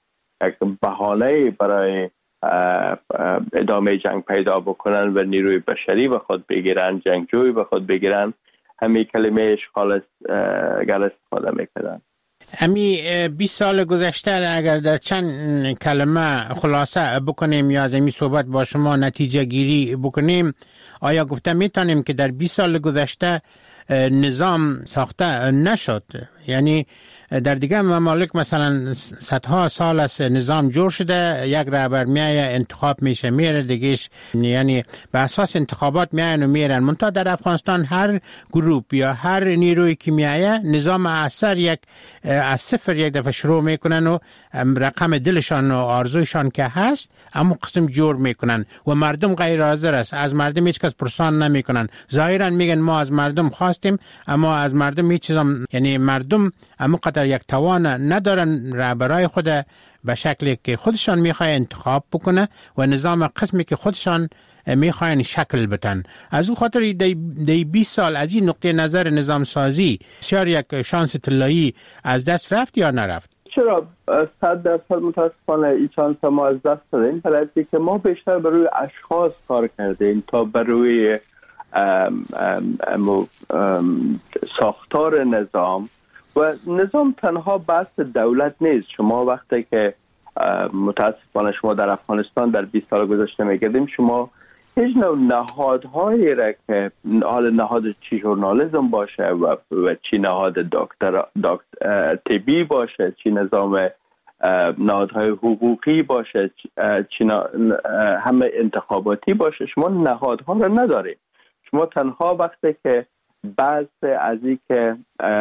یک بهانه برای ادامه جنگ پیدا بکنن و نیروی بشری به خود بگیرن، جنگجوی به خود بگیرن، همین کلمه اشغال گر استفاده میکنن. امی بیست سال گذشته اگر در چند کلمه خلاصه بکنیم یا از امی صحبت با شما نتیجه گیری بکنیم، آیا گفته میتونیم که در بیست سال گذشته نظام ساخته نشد؟ یعنی در دیگه ممالک مثلا صدها سال است نظام جور شده، یک رهبر میایه انتخاب میشه میره دیگهش، یعنی به اساس انتخابات میاین و میرن. منتها در افغانستان هر گروپ یا هر نیرویی که میایه نظام اثر یک از صفر یک دفعه شروع میکنن و رقم دلشان و آرزویشان که هست اما قسم جور میکنن و مردم غیر حاضر است، از مردم هیچ کس پرسان نمیکنن. ظاهرا میگن ما از مردم خواستیم اما از مردم هیچ چیز هم، یعنی مردم اما قدر یک توان ندارن رهبرای خود به شکلی که خودشان میخواه انتخاب بکنه و نظام قسمی که خودشان میخواین شکل بتن. از اون خاطر دی بیست سال از این نقطه نظر نظام سازی بسیار یک شانس طلایی از دست رفت یا نرفت؟ چرا صد درصد متاسفانه این شانس ما از دست دادیم، برای که ما بیشتر بر روی اشخاص کار کردیم تا بر روی ام ام ام ام ساختار نظام. و نظام تنها بحث دولت نیست. شما وقتی که متاسفانه شما در افغانستان در بیست سال گذشته میگردیم، شما هیچ نوع نهادهایی را که حال نهاد چی ژورنالیسم باشه و, و چی نهاد دکتر دکتر طبی باشه، چی نظام نهادهای حقوقی باشه، چی همه انتخاباتی باشه، شما نهادها را ندارید. شما تنها وقتی که بعض از این که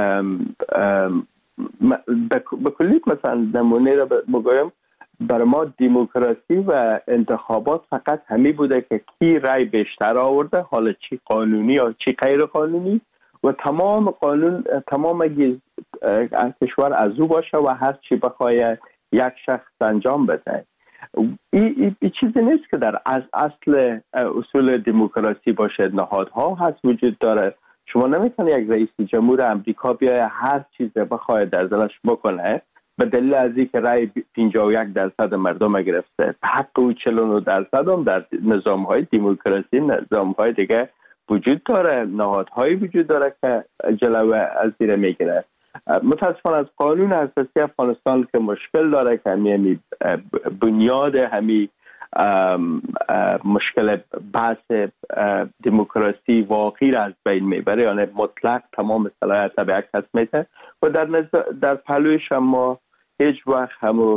به کلی مثلا نمونه را بگویم، برای ما دموکراسی و انتخابات فقط همی بوده که کی رای بیشتر آورده، حالا چی قانونی یا چی غیر قانونی، و تمام قانون تمام کشور از او باشه و هر چی بخواه یک شخص انجام بده. این ای چیزی نیست که در از اصل اصول دموکراسی باشه. نهادها هست وجود داره. شما نمیتونی یک رئیس جمهور امریکا بیای هر چیز بخواد در دلش بکنه به دلیل از اینکه رای پنجاه و یک درصد مردم گرفته. حق او چهل و نه درصد هم در نظام‌های دموکراسی، نظام‌های دیگه وجود داره، نهادهایی وجود داره که جلوه از زیر میگیره. متاسفانه از قانون اساسی افغانستان که مشکل داره که همین بنیاد همین مشکل بحث دموکراسی واقعی را از بین میبره، یعنی مطلق تمام صلاحیت به یک کس میده و در در پهلوش ما هیچ وقت همو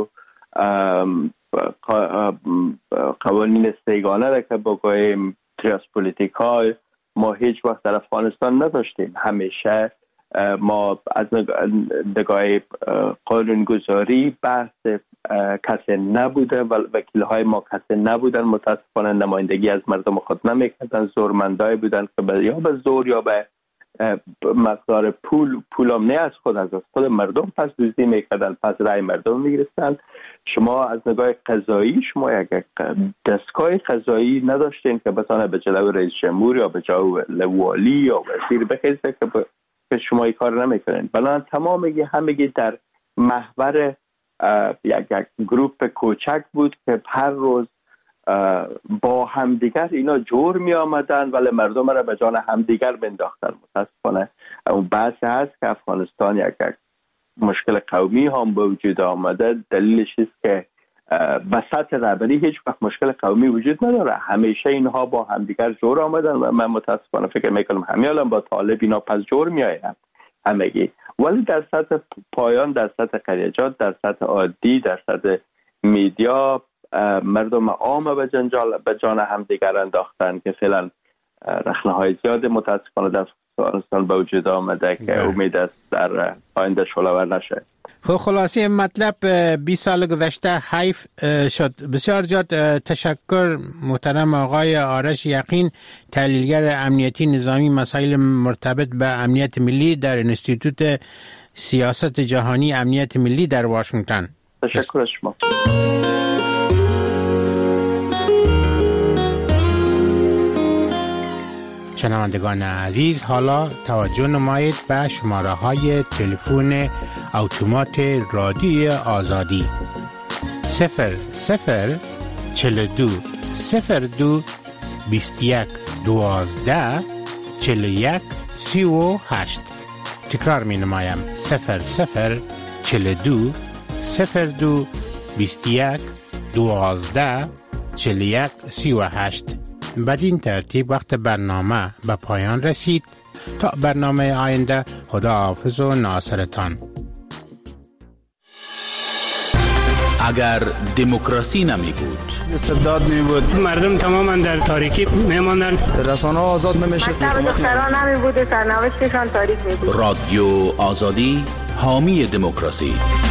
قوانین سیگانه را که بگوییم تریاس پولیتیکا ما هیچ وقت در افغانستان نداشتیم. همیشه ما از نگاه قانونگذاری بحث کسی نبوده و وکیل‌های ما کسی نبودن. متاسفانه نمایندگی از مردم خود نمیکردن، زورمندای بودن که به یا به زور یا به مقدار پول پولم نه از خود از خود مردم پس دزدی میکردن، پس رای مردم میگرفتن. شما از نگاه قضایی شما یک دستگاه قضایی نداشتین که بتونه به جلو رئیس جمهور یا به جلو والی یا وزیر بخیزه که به شما این کار نمیکنین. بلان تمام همگی در محور یک یک گروپ کوچک بود که هر روز با همدیگر اینا جور می آمدن ولی مردم را به جان همدیگر بنداختن. متاسفانه اون بحث هست که افغانستان یک یک مشکل قومی هم به وجود آمده. دلیلش است که به سطح رهبری هیچ وقت مشکل قومی وجود نداره. همیشه اینها با همدیگر جور آمدن و من متاسفانه فکر میکنم همین الان با طالب اینا پس جور می آیند همگی. ولی در سطح پایان، در سطح قریجات، در سطح عادی، در سطح میدیا مردم عام به جنجال به جان هم دیگر انداختن که فعلا رخنه های زیاد متاسفانه در افغانستان به وجود آمده که امید است در آینده شلوور نشه. خب خلاصه مطلب بیست سال گذشته حیف شد. بسیار زیاد تشکر محترم آقای آرش یقین، تحلیلگر امنیتی نظامی مسائل مرتبط به امنیت ملی در انستیتوت سیاست جهانی امنیت ملی در واشنگتن. تشکر از شما. شنوندگان عزیز، حالا توجه نمایید به شماره های تلفن اتومات رادیوی آزادی صفر صفر چل دو صفر دو بیست یک دوازده چل یک سی و هشت. تکرار می نمایم صفر صفر چل دو صفر دو بیست یک دوازده چل یک سی و هشت. بدین ترتیب وقت برنامه به پایان رسید. تا برنامه آینده، خدا حافظ و ناصرتان. اگر دموکراسی نمی بود، استبداد می بود، مردم تماما در تاریکی می ماندن، رسانه آزاد نمی شد، مکتب دختران نمی بود، سرنوشتشان تاریک می بود. رادیو آزادی حامی دموکراسی.